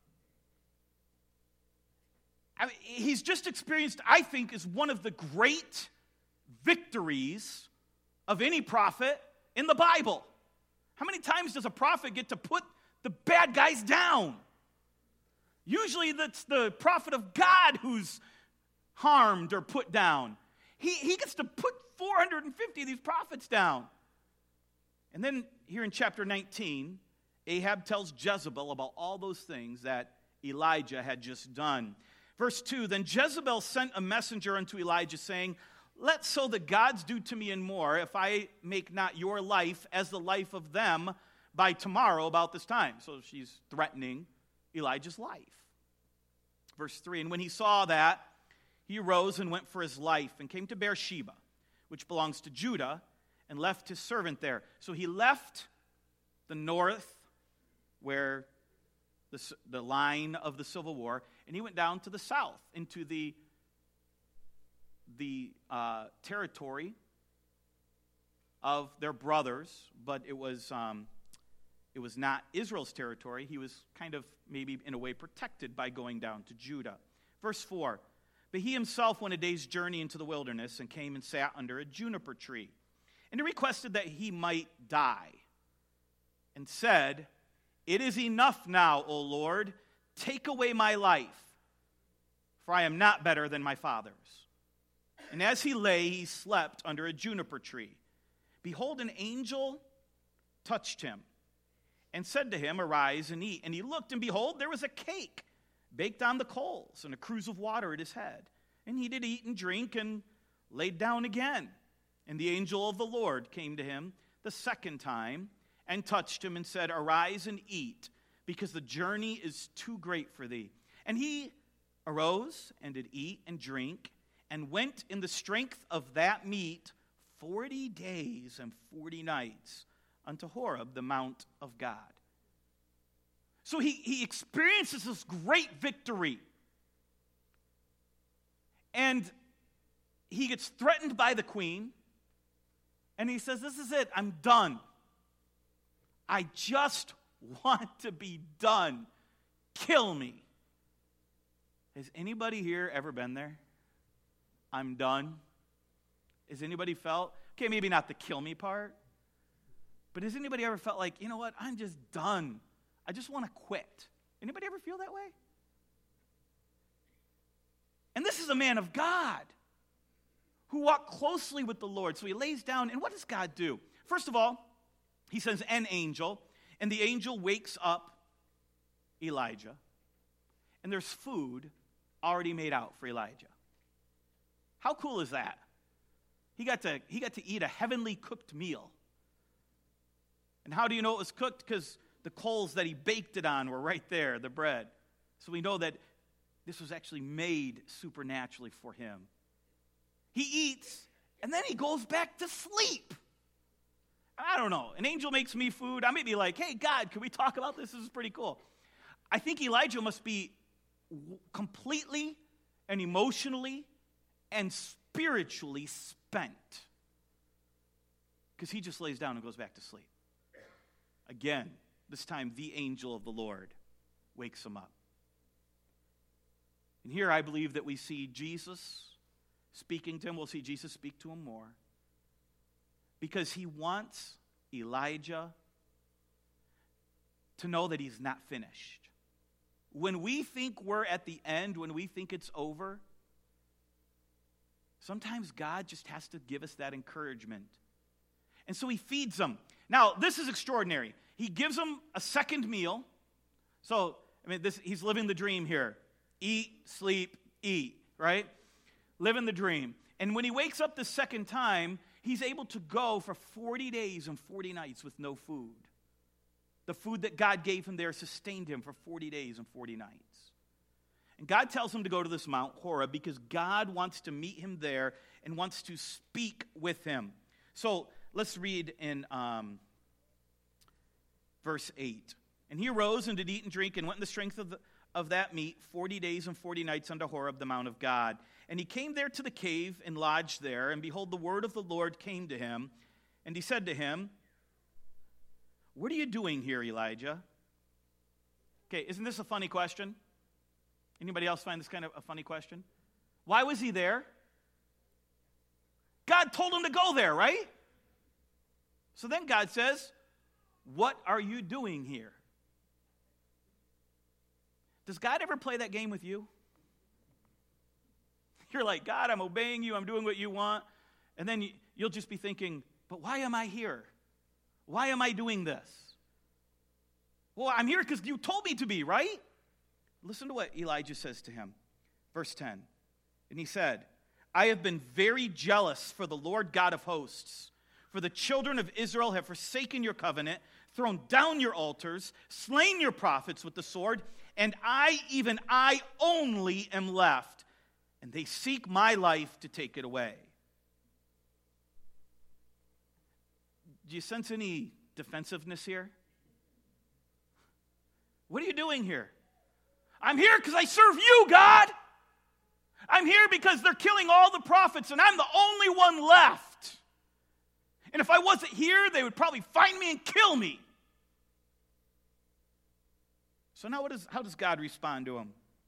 I mean, he's just experienced, I think, is one of the great victories of any prophet in the Bible. How many times does a prophet get to put the bad guys down? Usually that's the prophet of God who's harmed or put down. He, he gets to put four hundred fifty of these prophets down. And then here in chapter nineteen, Ahab tells Jezebel about all those things that Elijah had just done. Verse two, then Jezebel sent a messenger unto Elijah, saying, let so the gods do to me and more, if I make not your life as the life of them by tomorrow about this time. So she's threatening Elijah's life. Verse three, and when he saw that, he arose and went for his life and came to Beersheba, which belongs to Judah, and left his servant there. So he left the north, where the, the line of the Civil War, and he went down to the south, into the, the uh, territory of their brothers, but it was, um, it was not Israel's territory. He was kind of maybe in a way protected by going down to Judah. Verse four, but he himself went a day's journey into the wilderness and came and sat under a juniper tree. And he requested that he might die and said, it is enough now, O Lord, take away my life, for I am not better than my fathers. And as he lay, he slept under a juniper tree. Behold, an angel touched him and said to him, arise and eat. And he looked, and behold, there was a cake baked on the coals, and a cruse of water at his head. And he did eat and drink, and laid down again. And the angel of the Lord came to him the second time, and touched him, and said, arise and eat, because the journey is too great for thee. And he arose, and did eat and drink, and went in the strength of that meat forty days and forty nights unto Horeb, the mount of God. So he, he experiences this great victory. And he gets threatened by the queen. And he says, this is it, I'm done. I just want to be done. Kill me. Has anybody here ever been there? I'm done. Has anybody felt, okay, maybe not the kill me part, but has anybody ever felt like, you know what, I'm just done. I just want to quit. Anybody ever feel that way? And this is a man of God who walked closely with the Lord. So he lays down, and what does God do? First of all, he sends an angel, and the angel wakes up Elijah, and there's food already made out for Elijah. How cool is that? He got to, he got to eat a heavenly cooked meal. And how do you know it was cooked? Because the coals that he baked it on were right there, the bread. So we know that this was actually made supernaturally for him. He eats, and then he goes back to sleep. I don't know. An angel makes me food. I may be like, hey, God, can we talk about this? This is pretty cool. I think Elijah must be completely and emotionally and spiritually spent, because he just lays down and goes back to sleep. Again, this time the angel of the Lord wakes him up. And here I believe that we see Jesus speaking to him. We'll see Jesus speak to him more, because he wants Elijah to know that he's not finished. When we think we're at the end, when we think it's over, sometimes God just has to give us that encouragement. And so he feeds them. Now, this is extraordinary. He gives them a second meal. So, I mean, this, he's living the dream here. Eat, sleep, eat, right? Living the dream. And when he wakes up the second time, he's able to go for forty days and forty nights with no food. The food that God gave him there sustained him for forty days and forty nights. And God tells him to go to this Mount Horeb because God wants to meet him there and wants to speak with him. So let's read in um, verse eight. And he arose and did eat and drink and went in the strength of, the, of that meat forty days and forty nights unto Horeb, the Mount of God. And he came there to the cave and lodged there. And behold, the word of the Lord came to him. And he said to him, what are you doing here, Elijah? Okay, isn't this a funny question? Anybody else find this kind of a funny question? Why was he there? God told him to go there, right? So then God says, what are you doing here? Does God ever play that game with you? You're like, God, I'm obeying you, I'm doing what you want. And then you'll just be thinking, but why am I here? Why am I doing this? Well, I'm here because you told me to be, right? Listen to what Elijah says to him. Verse ten. And he said, I have been very jealous for the Lord God of hosts. For the children of Israel have forsaken your covenant, thrown down your altars, slain your prophets with the sword, and I, even I only am left, and they seek my life to take it away. Do you sense any defensiveness here? What are you doing here? I'm here because I serve you, God. I'm here because they're killing all the prophets, and I'm the only one left. And if I wasn't here, they would probably find me and kill me. So now what is, how does God respond to him?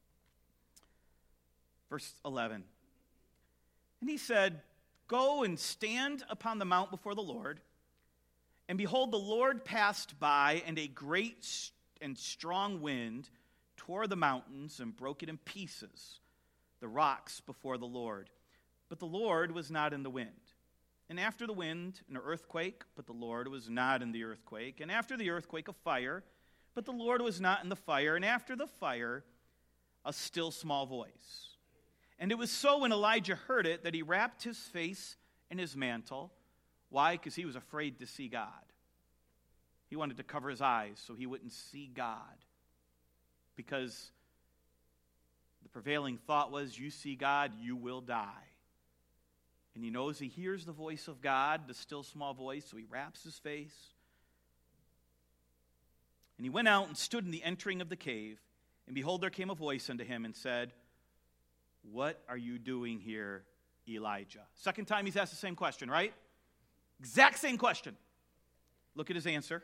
Verse eleven. And he said, go and stand upon the mount before the Lord. And behold, the Lord passed by, and a great and strong wind tore the mountains and broke it in pieces, the rocks before the Lord. But the Lord was not in the wind. And after the wind, an earthquake, but the Lord was not in the earthquake. And after the earthquake, a fire, but the Lord was not in the fire. And after the fire, a still small voice. And it was so when Elijah heard it that he wrapped his face in his mantle. Why? Because he was afraid to see God. He wanted to cover his eyes so he wouldn't see God. Because the prevailing thought was, you see God, you will die. And he knows he hears the voice of God, the still small voice, so he wraps his face. And he went out and stood in the entering of the cave. And behold, there came a voice unto him and said, what are you doing here, Elijah? Second time he's asked the same question, right? Exact same question. Look at his answer.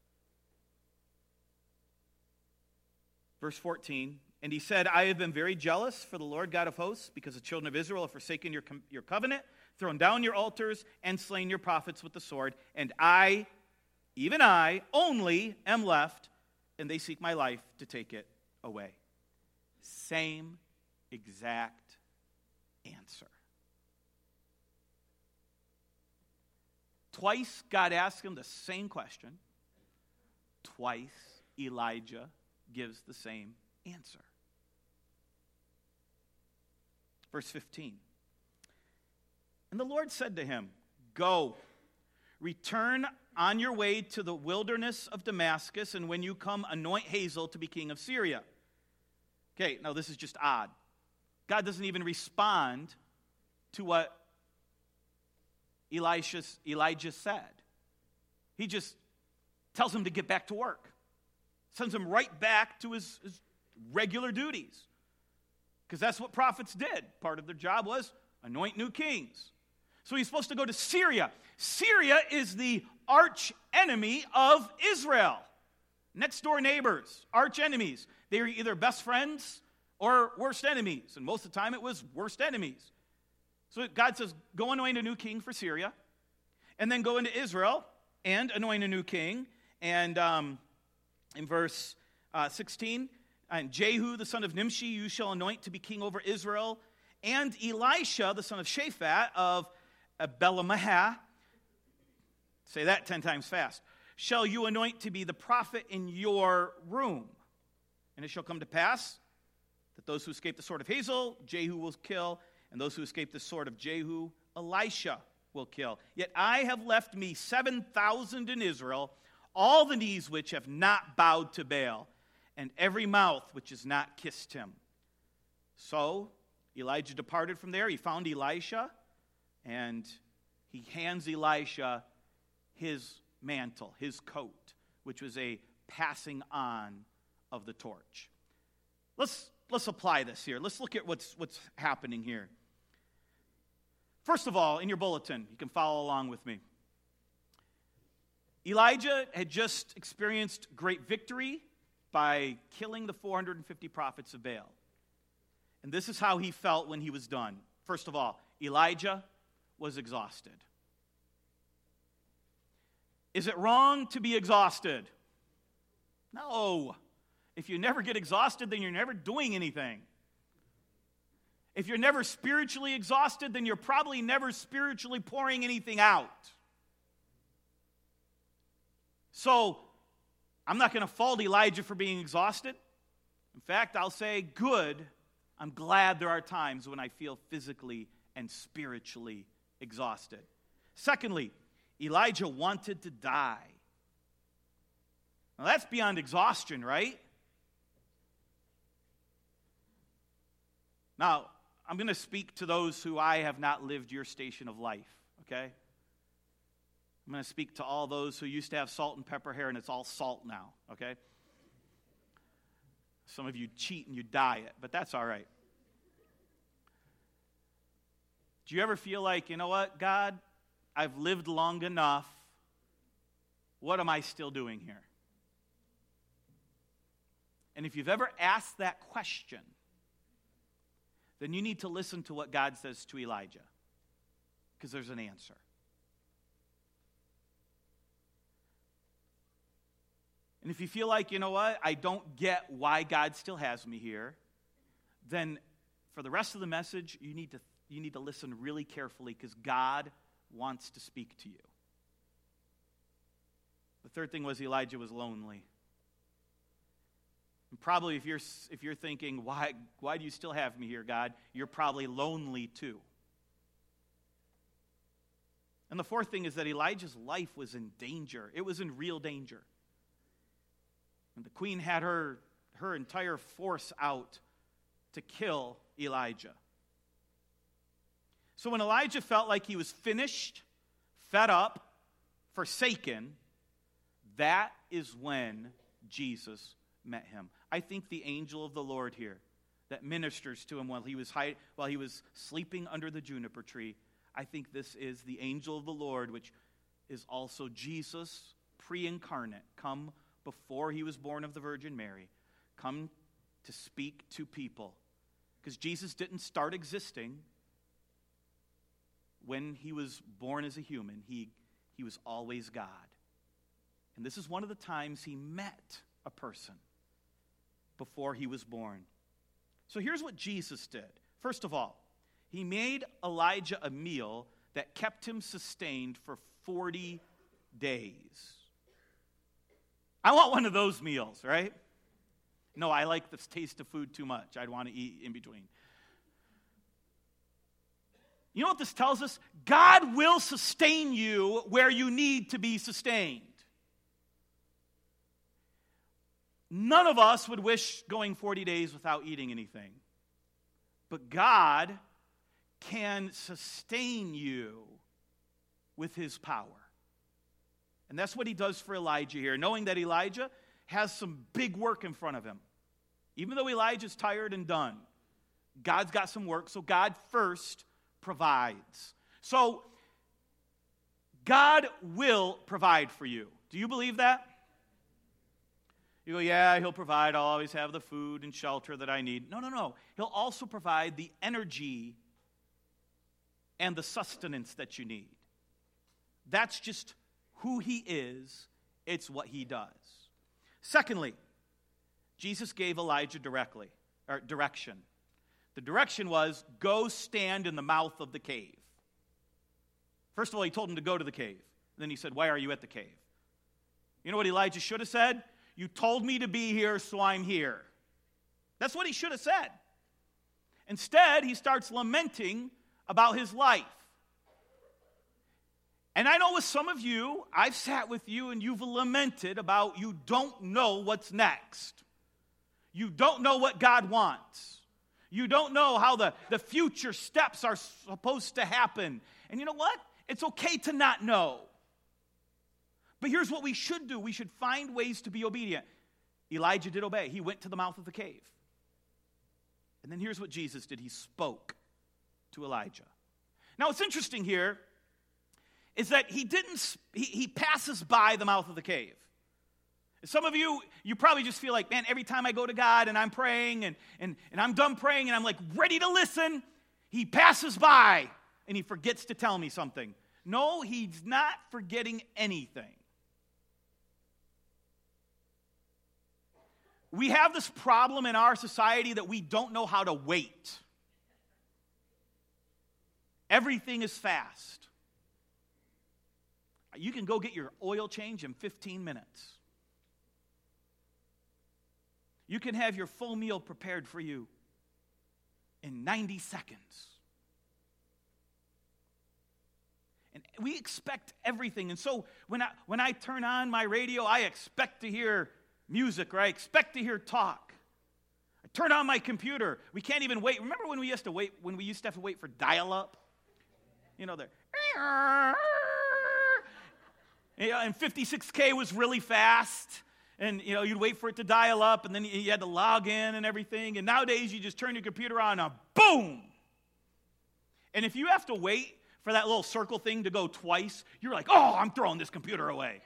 Verse fourteen. And he said, I have been very jealous for the Lord God of hosts, because the children of Israel have forsaken your, com- your covenant, thrown down your altars, and slain your prophets with the sword. And I, even I, only am left, and they seek my life to take it away. Same exact answer. Twice God asked him the same question. Twice Elijah gives the same answer. Verse fifteen. And the Lord said to him, go, return on your way to the wilderness of Damascus, and when you come, anoint Hazael to be king of Syria. Okay, now this is just odd. God doesn't even respond to what Elisha, Elijah said. He just tells him to get back to work. Sends him right back to his, his regular duties. Because that's what prophets did. Part of their job was anoint new kings. So he's supposed to go to Syria. Syria is the arch enemy of Israel. Next door neighbors, arch enemies. They were either best friends or worst enemies. And most of the time it was worst enemies. So God says, go anoint a new king for Syria. And then go into Israel and anoint a new king. And um, in verse uh, sixteen, and Jehu, the son of Nimshi, you shall anoint to be king over Israel. And Elisha, the son of Shaphat of Belemahah, say that ten times fast, shall you anoint to be the prophet in your room. And it shall come to pass that those who escape the sword of Hazael, Jehu will kill, and those who escape the sword of Jehu, Elisha will kill. Yet I have left me seven thousand in Israel, all the knees which have not bowed to Baal, and every mouth which has not kissed him. So Elijah departed from there. He found Elisha, and he hands Elisha his mantle, his coat, which was a passing on of the torch. Let's, let's apply this here. Let's look at what's, what's happening here. First of all, in your bulletin, you can follow along with me. Elijah had just experienced great victory by killing the four hundred fifty prophets of Baal. And this is how he felt when he was done. First of all, Elijah was exhausted. Is it wrong to be exhausted? No. If you never get exhausted, then you're never doing anything. If you're never spiritually exhausted, then you're probably never spiritually pouring anything out. So, I'm not going to fault Elijah for being exhausted. In fact, I'll say, good. I'm glad there are times when I feel physically and spiritually exhausted. Secondly, Elijah wanted to die. Now that's beyond exhaustion, right? Now, I'm going to speak to those who I have not lived your station of life, okay? I'm going to speak to all those who used to have salt and pepper hair and it's all salt now, okay? Some of you cheat and you diet, but that's all right. Do you ever feel like, you know what, God, I've lived long enough. What am I still doing here? And if you've ever asked that question, then you need to listen to what God says to Elijah, because there's an answer. And if you feel like, you know what, I don't get why God still has me here, then for the rest of the message, you need to you need to listen really carefully, because God wants to speak to you. The third thing was Elijah was lonely. And probably if you're if you're thinking, why why do you still have me here, God? You're probably lonely too. And the fourth thing is that Elijah's life was in danger. It was in real danger. And the queen had her, her entire force out to kill Elijah. So when Elijah felt like he was finished, fed up, forsaken, that is when Jesus met him. I think the angel of the Lord here that ministers to him while he was hide, while he was sleeping under the juniper tree, I think this is the angel of the Lord, which is also Jesus pre-incarnate, come before he was born of the Virgin Mary, come to speak to people. Because Jesus didn't start existing when he was born as a human, he, he was always God. And this is one of the times he met a person before he was born. So here's what Jesus did. First of all, he made Elijah a meal that kept him sustained for forty days. I want one of those meals, right? No, I like the taste of food too much. I'd want to eat in between. You know what this tells us? God will sustain you where you need to be sustained. None of us would wish going forty days without eating anything. But God can sustain you with his power. And that's what he does for Elijah here, knowing that Elijah has some big work in front of him. Even though Elijah's tired and done, God's got some work, so God first provides. So, God will provide for you. Do you believe that? You go, yeah, he'll provide. I'll always have the food and shelter that I need. No, no, no. He'll also provide the energy and the sustenance that you need. That's just who he is. It's what he does. Secondly, Jesus gave Elijah directly, or direction. The direction was, go stand in the mouth of the cave. First of all, he told him to go to the cave. Then he said, why are you at the cave? You know what Elijah should have said? You told me to be here, so I'm here. That's what he should have said. Instead, he starts lamenting about his life. And I know with some of you, I've sat with you and you've lamented about you don't know what's next. You don't know what God wants. You don't know how the, the future steps are supposed to happen. And you know what? It's okay to not know. But here's what we should do. We should find ways to be obedient. Elijah did obey. He went to the mouth of the cave. And then here's what Jesus did. He spoke to Elijah. Now, what's interesting here is that he didn't, he, he passes by the mouth of the cave. Some of you, you probably just feel like, man, every time I go to God and I'm praying and, and, and I'm done praying and I'm like ready to listen, he passes by and he forgets to tell me something. No, he's not forgetting anything. We have this problem in our society that we don't know how to wait. Everything is fast. You can go get your oil change in fifteen minutes. You can have your full meal prepared for you in ninety seconds. And we expect everything. And so when I, when I turn on my radio, I expect to hear music, or I expect to hear talk. I turn on my computer. We can't even wait. Remember when we used to wait, when we used to have to wait for dial-up? You know, the you know, and fifty-six K was really fast. And, you know, you'd wait for it to dial up, and then you had to log in and everything. And nowadays, you just turn your computer on, and boom! And if you have to wait for that little circle thing to go twice, you're like, oh, I'm throwing this computer away.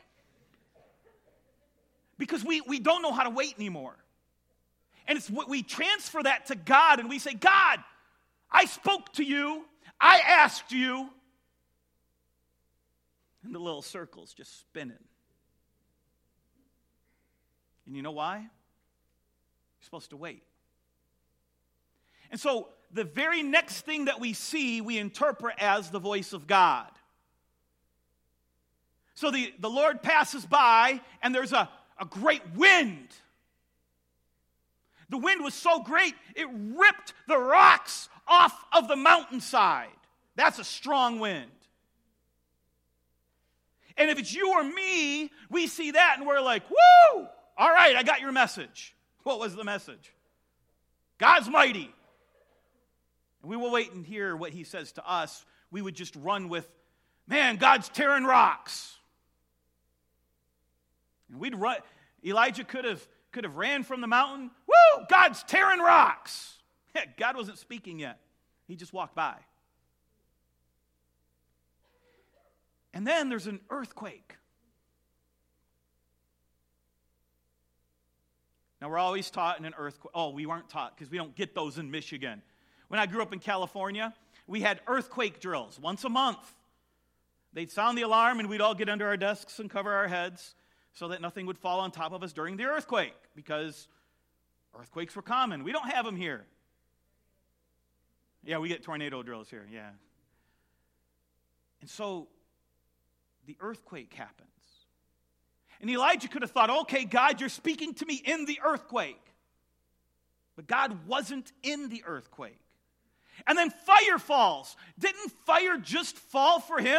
Because we, we don't know how to wait anymore. And it's what we transfer that to God, and we say, God, I spoke to you, I asked you, and the little circle's just spinning. And you know why? You're supposed to wait. And so the very next thing that we see, we interpret as the voice of God. So the, the Lord passes by, and there's a, a great wind. The wind was so great, it ripped the rocks off of the mountainside. That's a strong wind. And if it's you or me, we see that and we're like, woo! All right, I got your message. What was the message? God's mighty. And we will wait and hear what he says to us. We would just run with, man, God's tearing rocks. And we'd run. Elijah could have could have ran from the mountain. Woo! God's tearing rocks. God wasn't speaking yet. He just walked by. And then there's an earthquake. Now, we're always taught in an earthquake. Oh, we weren't taught because we don't get those in Michigan. When I grew up in California, we had earthquake drills once a month. They'd sound the alarm, and we'd all get under our desks and cover our heads so that nothing would fall on top of us during the earthquake, because earthquakes were common. We don't have them here. Yeah, we get tornado drills here, yeah. And so the earthquake happens. And Elijah could have thought, okay, God, you're speaking to me in the earthquake. But God wasn't in the earthquake. And then fire falls. Didn't fire just fall for him?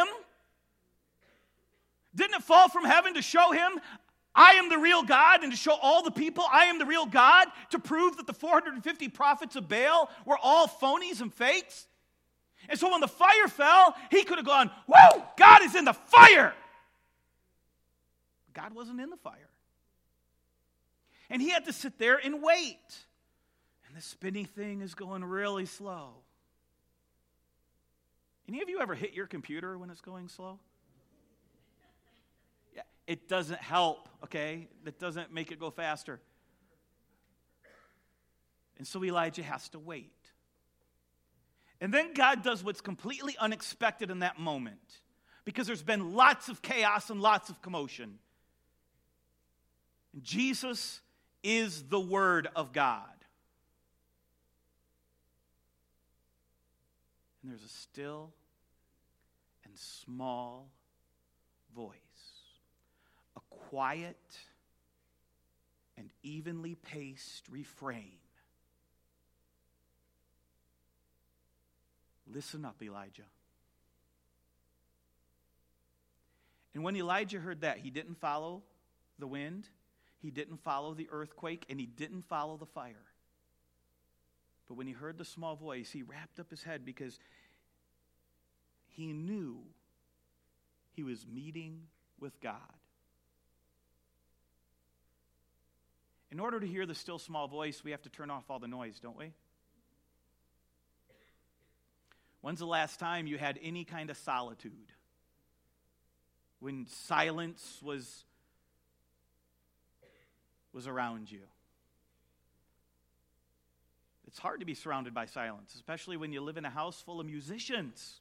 Didn't it fall from heaven to show him, I am the real God, and to show all the people I am the real God, to prove that the four hundred fifty prophets of Baal were all phonies and fakes? And so when the fire fell, he could have gone, whoa, God is in the fire. God wasn't in the fire. And he had to sit there and wait. And the spinning thing is going really slow. Any of you ever hit your computer when it's going slow? Yeah, it doesn't help, okay? That doesn't make it go faster. And so Elijah has to wait. And then God does what's completely unexpected in that moment, because there's been lots of chaos and lots of commotion. And Jesus is the Word of God. And there's a still and small voice, a quiet and evenly paced refrain. Listen up, Elijah. And when Elijah heard that, he didn't follow the wind, he didn't follow the earthquake, and he didn't follow the fire. But when he heard the small voice, he wrapped up his head, because he knew he was meeting with God. In order to hear the still small voice, we have to turn off all the noise, don't we? When's the last time you had any kind of solitude? When silence was, was around you? It's hard to be surrounded by silence, especially when you live in a house full of musicians.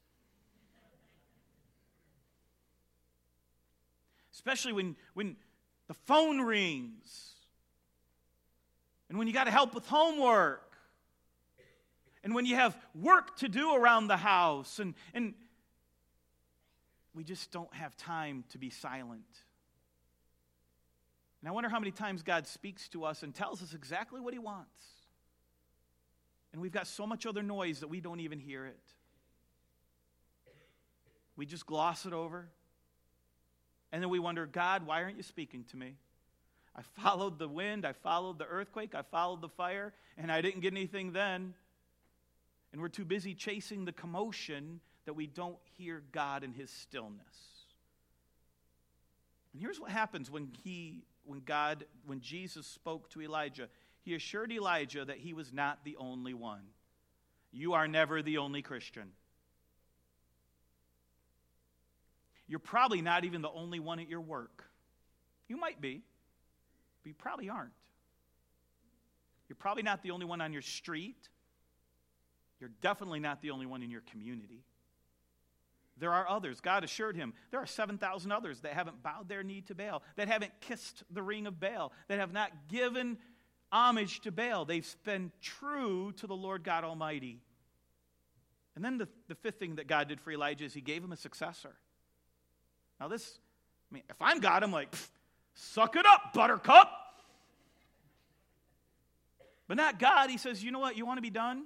Especially when, when the phone rings. And when you got to help with homework. And when you have work to do around the house, and, and we just don't have time to be silent. And I wonder how many times God speaks to us and tells us exactly what he wants. And we've got so much other noise that we don't even hear it. We just gloss it over. And then we wonder, God, why aren't you speaking to me? I followed the wind, I followed the earthquake, I followed the fire, and I didn't get anything then. And we're too busy chasing the commotion that we don't hear God in his stillness. And here's what happens when he, when God, when Jesus spoke to Elijah. He assured Elijah that he was not the only one. You are never the only Christian. You're probably not even the only one at your work. You might be, but you probably aren't. You're probably not the only one on your street. You're definitely not the only one in your community. There are others. God assured him there are seven thousand others that haven't bowed their knee to Baal, that haven't kissed the ring of Baal, that have not given homage to Baal. They've been true to the Lord God Almighty. And then the, the fifth thing that God did for Elijah is he gave him a successor. Now this, I mean, if I'm God, I'm like, suck it up, buttercup. But not God. He says, you know what, you want to be done?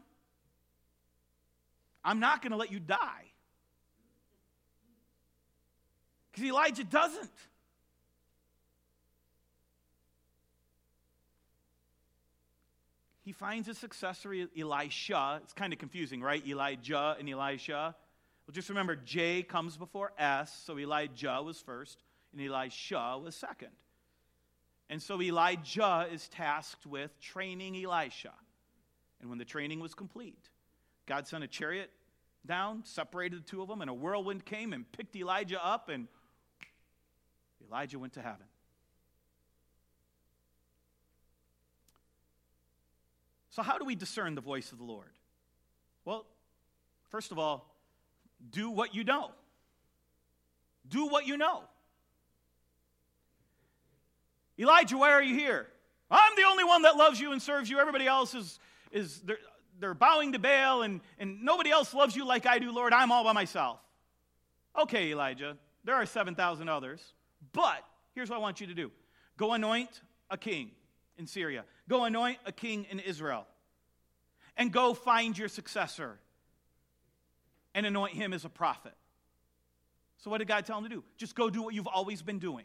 I'm not going to let you die. Because Elijah doesn't. He finds a successor, Elisha. It's kind of confusing, right? Elijah and Elisha. Well, just remember, J comes before S, so Elijah was first, and Elisha was second. And so Elijah is tasked with training Elisha. And when the training was complete, God sent a chariot down, separated the two of them, and a whirlwind came and picked Elijah up, and Elijah went to heaven. So how do we discern the voice of the Lord? Well, First of all, do what you know. Do what you know. Elijah, why are you here? I'm the only one that loves you and serves you. Everybody else is, is they're, they're bowing to Baal, and, and nobody else loves you like I do, Lord. I'm all by myself. Okay, Elijah, there are seven thousand others, but here's what I want you to do. Go anoint a king in Syria. Go anoint a king in Israel. And go find your successor and anoint him as a prophet. So what did God tell him to do? Just go do what you've always been doing.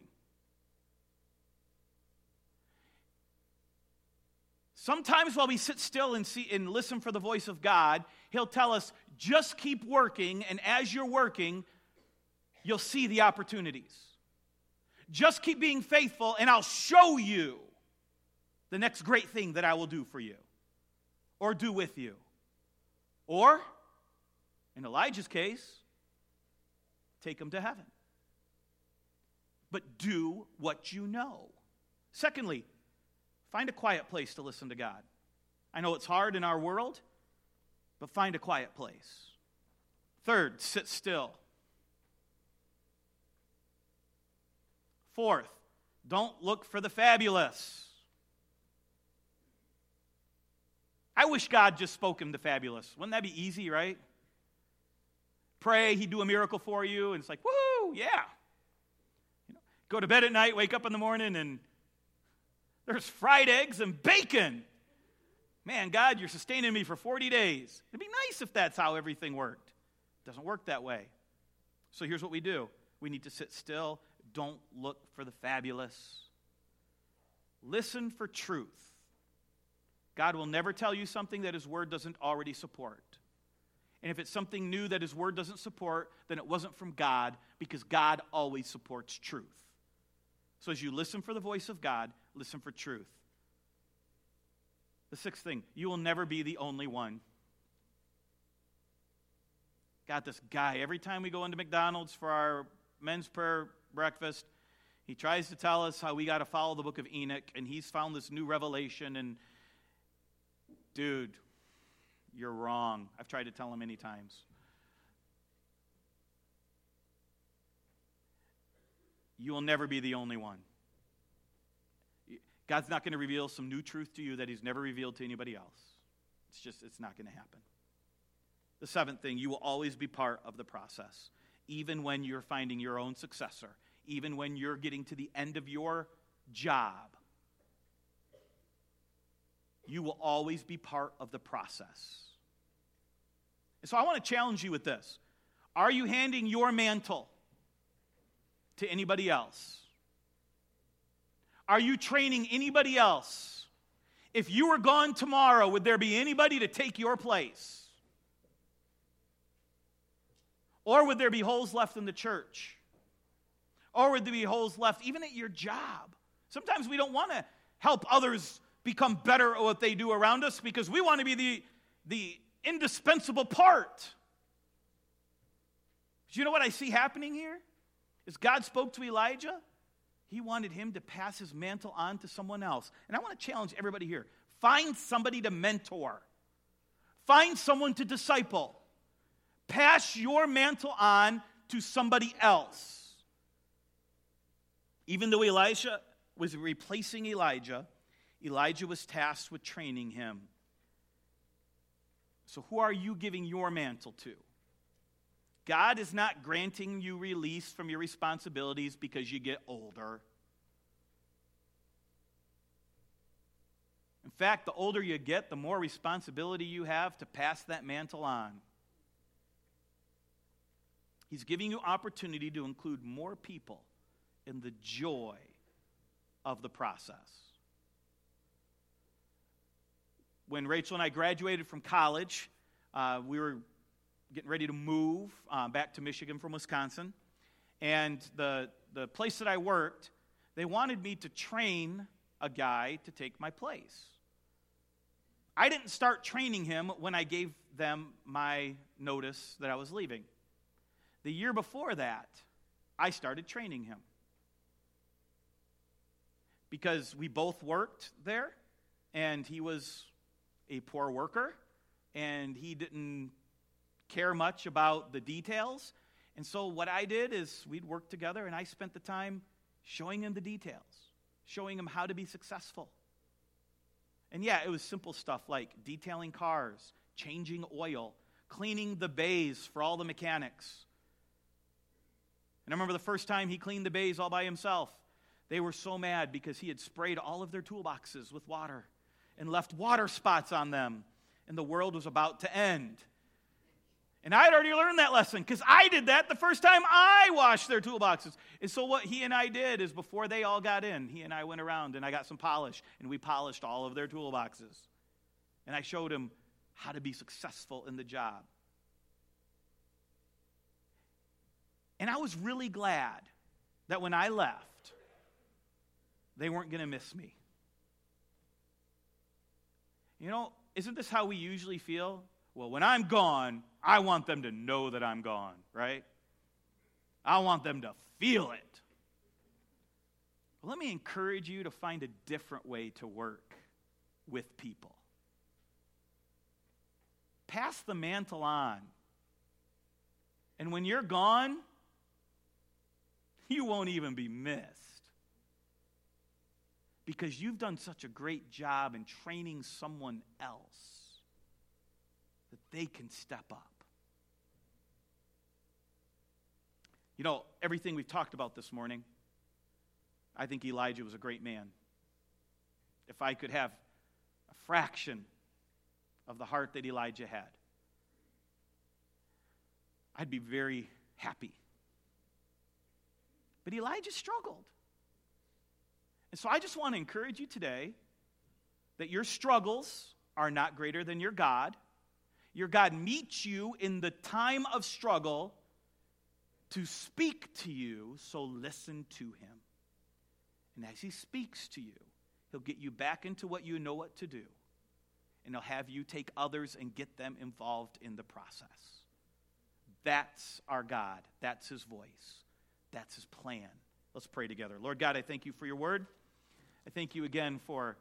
Sometimes while we sit still and see and listen for the voice of God, he'll tell us, just keep working, and as you're working, you'll see the opportunities. Just keep being faithful, and I'll show you the next great thing that I will do for you, or do with you. Or, in Elijah's case, take him to heaven. But do what you know. Secondly, find a quiet place to listen to God. I know it's hard in our world, but find a quiet place. Third, sit still. Fourth, don't look for the fabulous. I wish God just spoke him to fabulous. Wouldn't that be easy, right? Pray, he'd do a miracle for you, and it's like, woohoo, yeah. You know, go to bed at night, wake up in the morning, and there's fried eggs and bacon. Man, God, you're sustaining me for forty days. It'd be nice if that's how everything worked. It doesn't work that way. So here's what we do. We need to sit still. Don't look for the fabulous. Listen for truth. God will never tell you something that his word doesn't already support. And if it's something new that his word doesn't support, then it wasn't from God, because God always supports truth. So as you listen for the voice of God, listen for truth. The sixth thing, you will never be the only one. Got this guy, every time we go into McDonald's for our men's prayer breakfast, he tries to tell us how we got to follow the book of Enoch, and he's found this new revelation, and dude, you're wrong. I've tried to tell him many times. You will never be the only one. God's not going to reveal some new truth to you that he's never revealed to anybody else. It's just, it's not going to happen. The seventh thing, you will always be part of the process. Even when you're finding your own successor. Even when you're getting to the end of your job. You will always be part of the process. And so I want to challenge you with this. Are you handing your mantle to anybody else? Are you training anybody else? If you were gone tomorrow, would there be anybody to take your place? Or would there be holes left in the church? Or would there be holes left even at your job? Sometimes we don't want to help others become better at what they do around us because we want to be the, the indispensable part. But you know what I see happening here? Is God spoke to Elijah. He wanted him to pass his mantle on to someone else. And I want to challenge everybody here. Find somebody to mentor. Find someone to disciple. Pass your mantle on to somebody else. Even though Elisha was replacing Elijah, Elijah was tasked with training him. So who are you giving your mantle to? God is not granting you release from your responsibilities because you get older. In fact, the older you get, the more responsibility you have to pass that mantle on. He's giving you opportunity to include more people in the joy of the process. When Rachel and I graduated from college, uh, we were getting ready to move uh, back to Michigan from Wisconsin. And the, the place that I worked, they wanted me to train a guy to take my place. I didn't start training him when I gave them my notice that I was leaving. The year before that, I started training him. Because we both worked there, and he was a poor worker, and he didn't care much about the details. And so what I did is we'd work together, and I spent the time showing him the details, showing him how to be successful. And yeah, it was simple stuff like detailing cars, changing oil, cleaning the bays for all the mechanics. And I remember the first time he cleaned the bays all by himself. They were so mad because he had sprayed all of their toolboxes with water and left water spots on them, and the world was about to end. And I had already learned that lesson because I did that the first time I washed their toolboxes. And so what he and I did is before they all got in, he and I went around and I got some polish, and we polished all of their toolboxes. And I showed him how to be successful in the job. And I was really glad that when I left, they weren't going to miss me. You know, isn't this how we usually feel? Well, when I'm gone, I want them to know that I'm gone, right? I want them to feel it. Well, let me encourage you to find a different way to work with people. Pass the mantle on. And when you're gone, you won't even be missed. Because you've done such a great job in training someone else that they can step up. You know, everything we've talked about this morning, I think Elijah was a great man. If I could have a fraction of the heart that Elijah had, I'd be very happy. But Elijah struggled. And so I just want to encourage you today that your struggles are not greater than your God. Your God meets you in the time of struggle to speak to you, so listen to him. And as he speaks to you, he'll get you back into what you know what to do. And he'll have you take others and get them involved in the process. That's our God. That's his voice. That's his plan. Let's pray together. Lord God, I thank you for your word. I thank you again for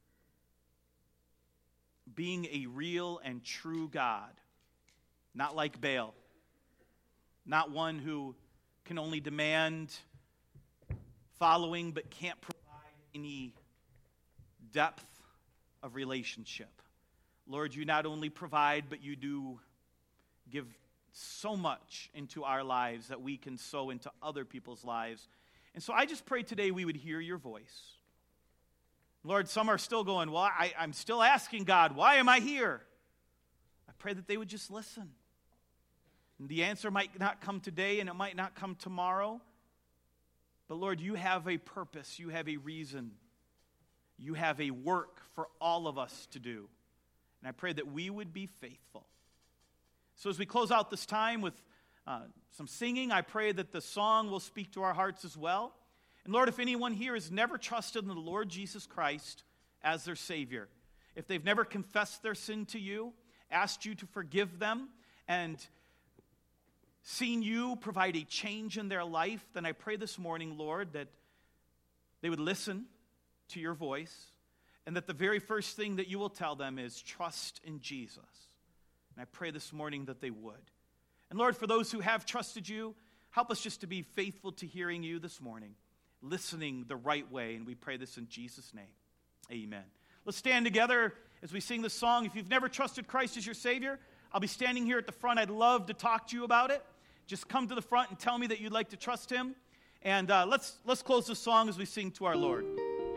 being a real and true God, not like Baal, not one who can only demand following but can't provide any depth of relationship. Lord, you not only provide, but you do give so much into our lives that we can sow into other people's lives. And so I just pray today we would hear your voice. Lord, some are still going, well, I, I'm still asking God, why am I here? I pray that they would just listen. And the answer might not come today and it might not come tomorrow. But Lord, you have a purpose. You have a reason. You have a work for all of us to do. And I pray that we would be faithful. So as we close out this time with uh, some singing, I pray that the song will speak to our hearts as well. And Lord, if anyone here has never trusted in the Lord Jesus Christ as their Savior, if they've never confessed their sin to you, asked you to forgive them, and seen you provide a change in their life, then I pray this morning, Lord, that they would listen to your voice, and that the very first thing that you will tell them is trust in Jesus. And I pray this morning that they would. And Lord, for those who have trusted you, help us just to be faithful to hearing you this morning, listening the right way, and we pray this in Jesus' name. Amen. Let's stand together as we sing this song. If you've never trusted Christ as your Savior, I'll be standing here at the front. I'd love to talk to you about it. Just come to the front and tell me that you'd like to trust him. And uh, let's let's close the song as we sing to our Lord.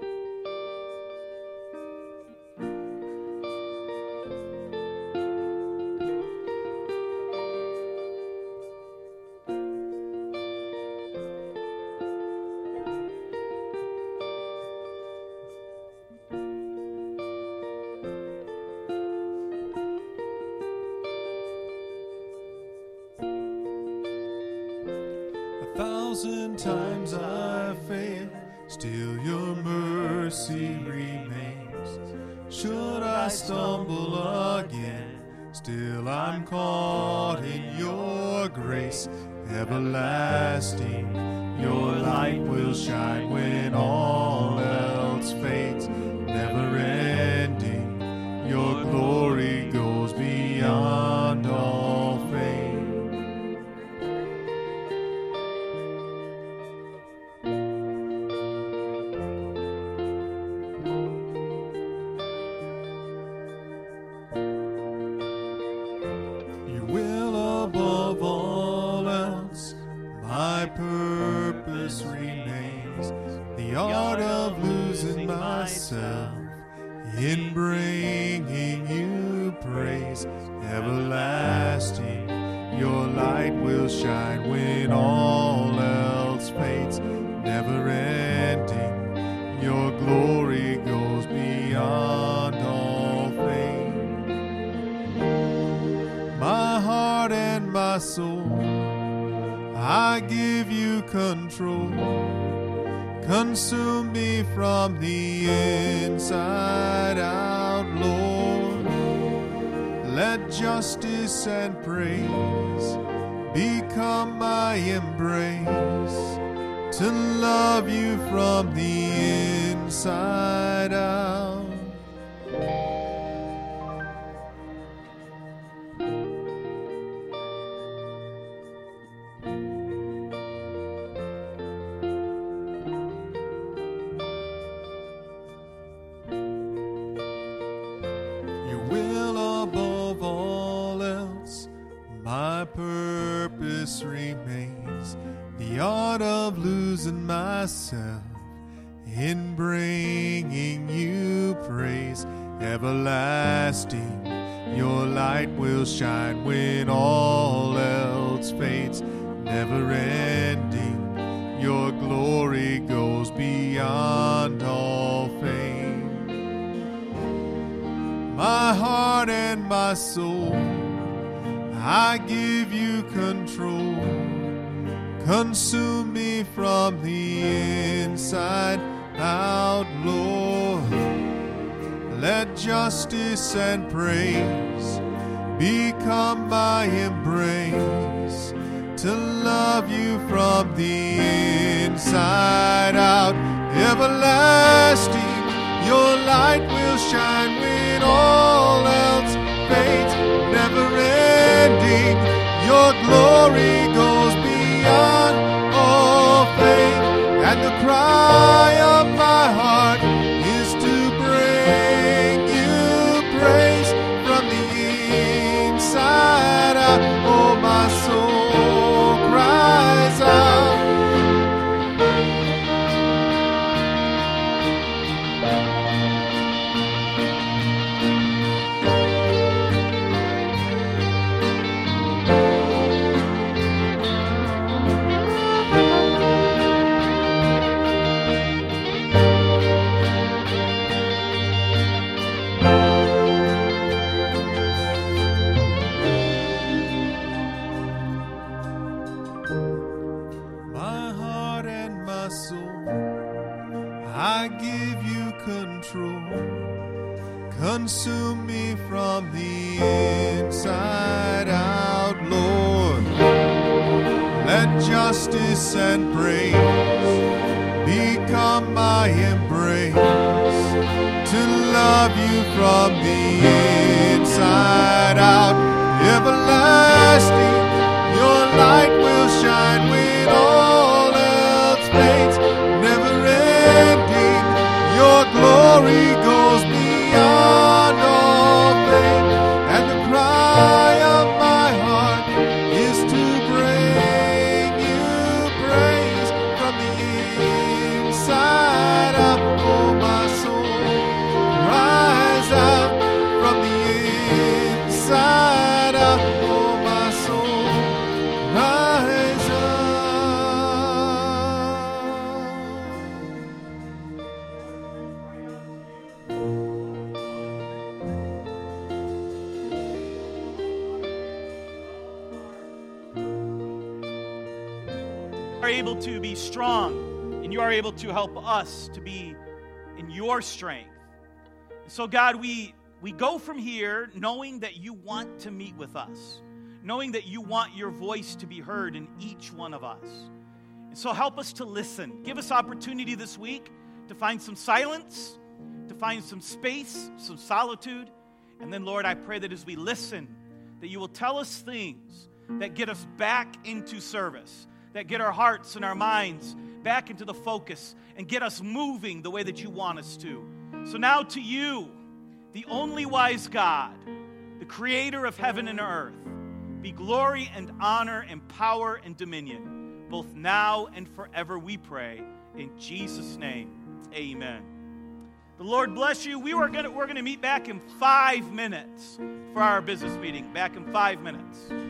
Thousand times I've failed, still your mercy remains. Should I stumble again, still I'm caught in your grace. Everlasting, your light will shine when all else fades. Never ending, your glory goes beyond all fate. myself in bringing you praise. Everlasting, your light will shine when all else fades. Never ending, your glory goes beyond all fame. My heart and my soul, I give you control. Consume me from the inside out, Lord. Let justice and praise become my embrace, to love you from the inside out. My purpose remains, the art of losing myself in bringing you praise. Everlasting, your light will shine when all else fades. Never ending, your glory goes beyond all fame. My heart and my soul, I give you control. Consume me from the inside out, Lord. Let justice and praise become my embrace, to love you from the inside out. Everlasting, your light will shine when all else fades. Never ending, your glory goes beyond all faith. And the cry of my heart is to bring you praise from the inside out. Oh, my soul cries out. Consume me from the inside out, Lord. Let justice and praise become my embrace, to love you from the inside out. Everlasting, your light will shine when all else fades. Never ending, your glory goes beyond all faith. And the cry of my heart is to bring you praise from the inside out. Oh, my soul, rise out from the inside out. Oh, my soul, rise out. Are able to be strong, and you are able to help us to be in your strength. And so, God, we we go from here knowing that you want to meet with us, knowing that you want your voice to be heard in each one of us. And so help us to listen. Give us opportunity this week to find some silence, to find some space, some solitude. And then, Lord, I pray that as we listen, that you will tell us things that get us back into service, that get our hearts and our minds back into the focus and get us moving the way that you want us to. So now to you, the only wise God, the creator of heaven and earth, be glory and honor and power and dominion, both now and forever, we pray. In Jesus' name, amen. The Lord bless you. We were gonna, we're going to meet back in five minutes for our business meeting. Back in five minutes.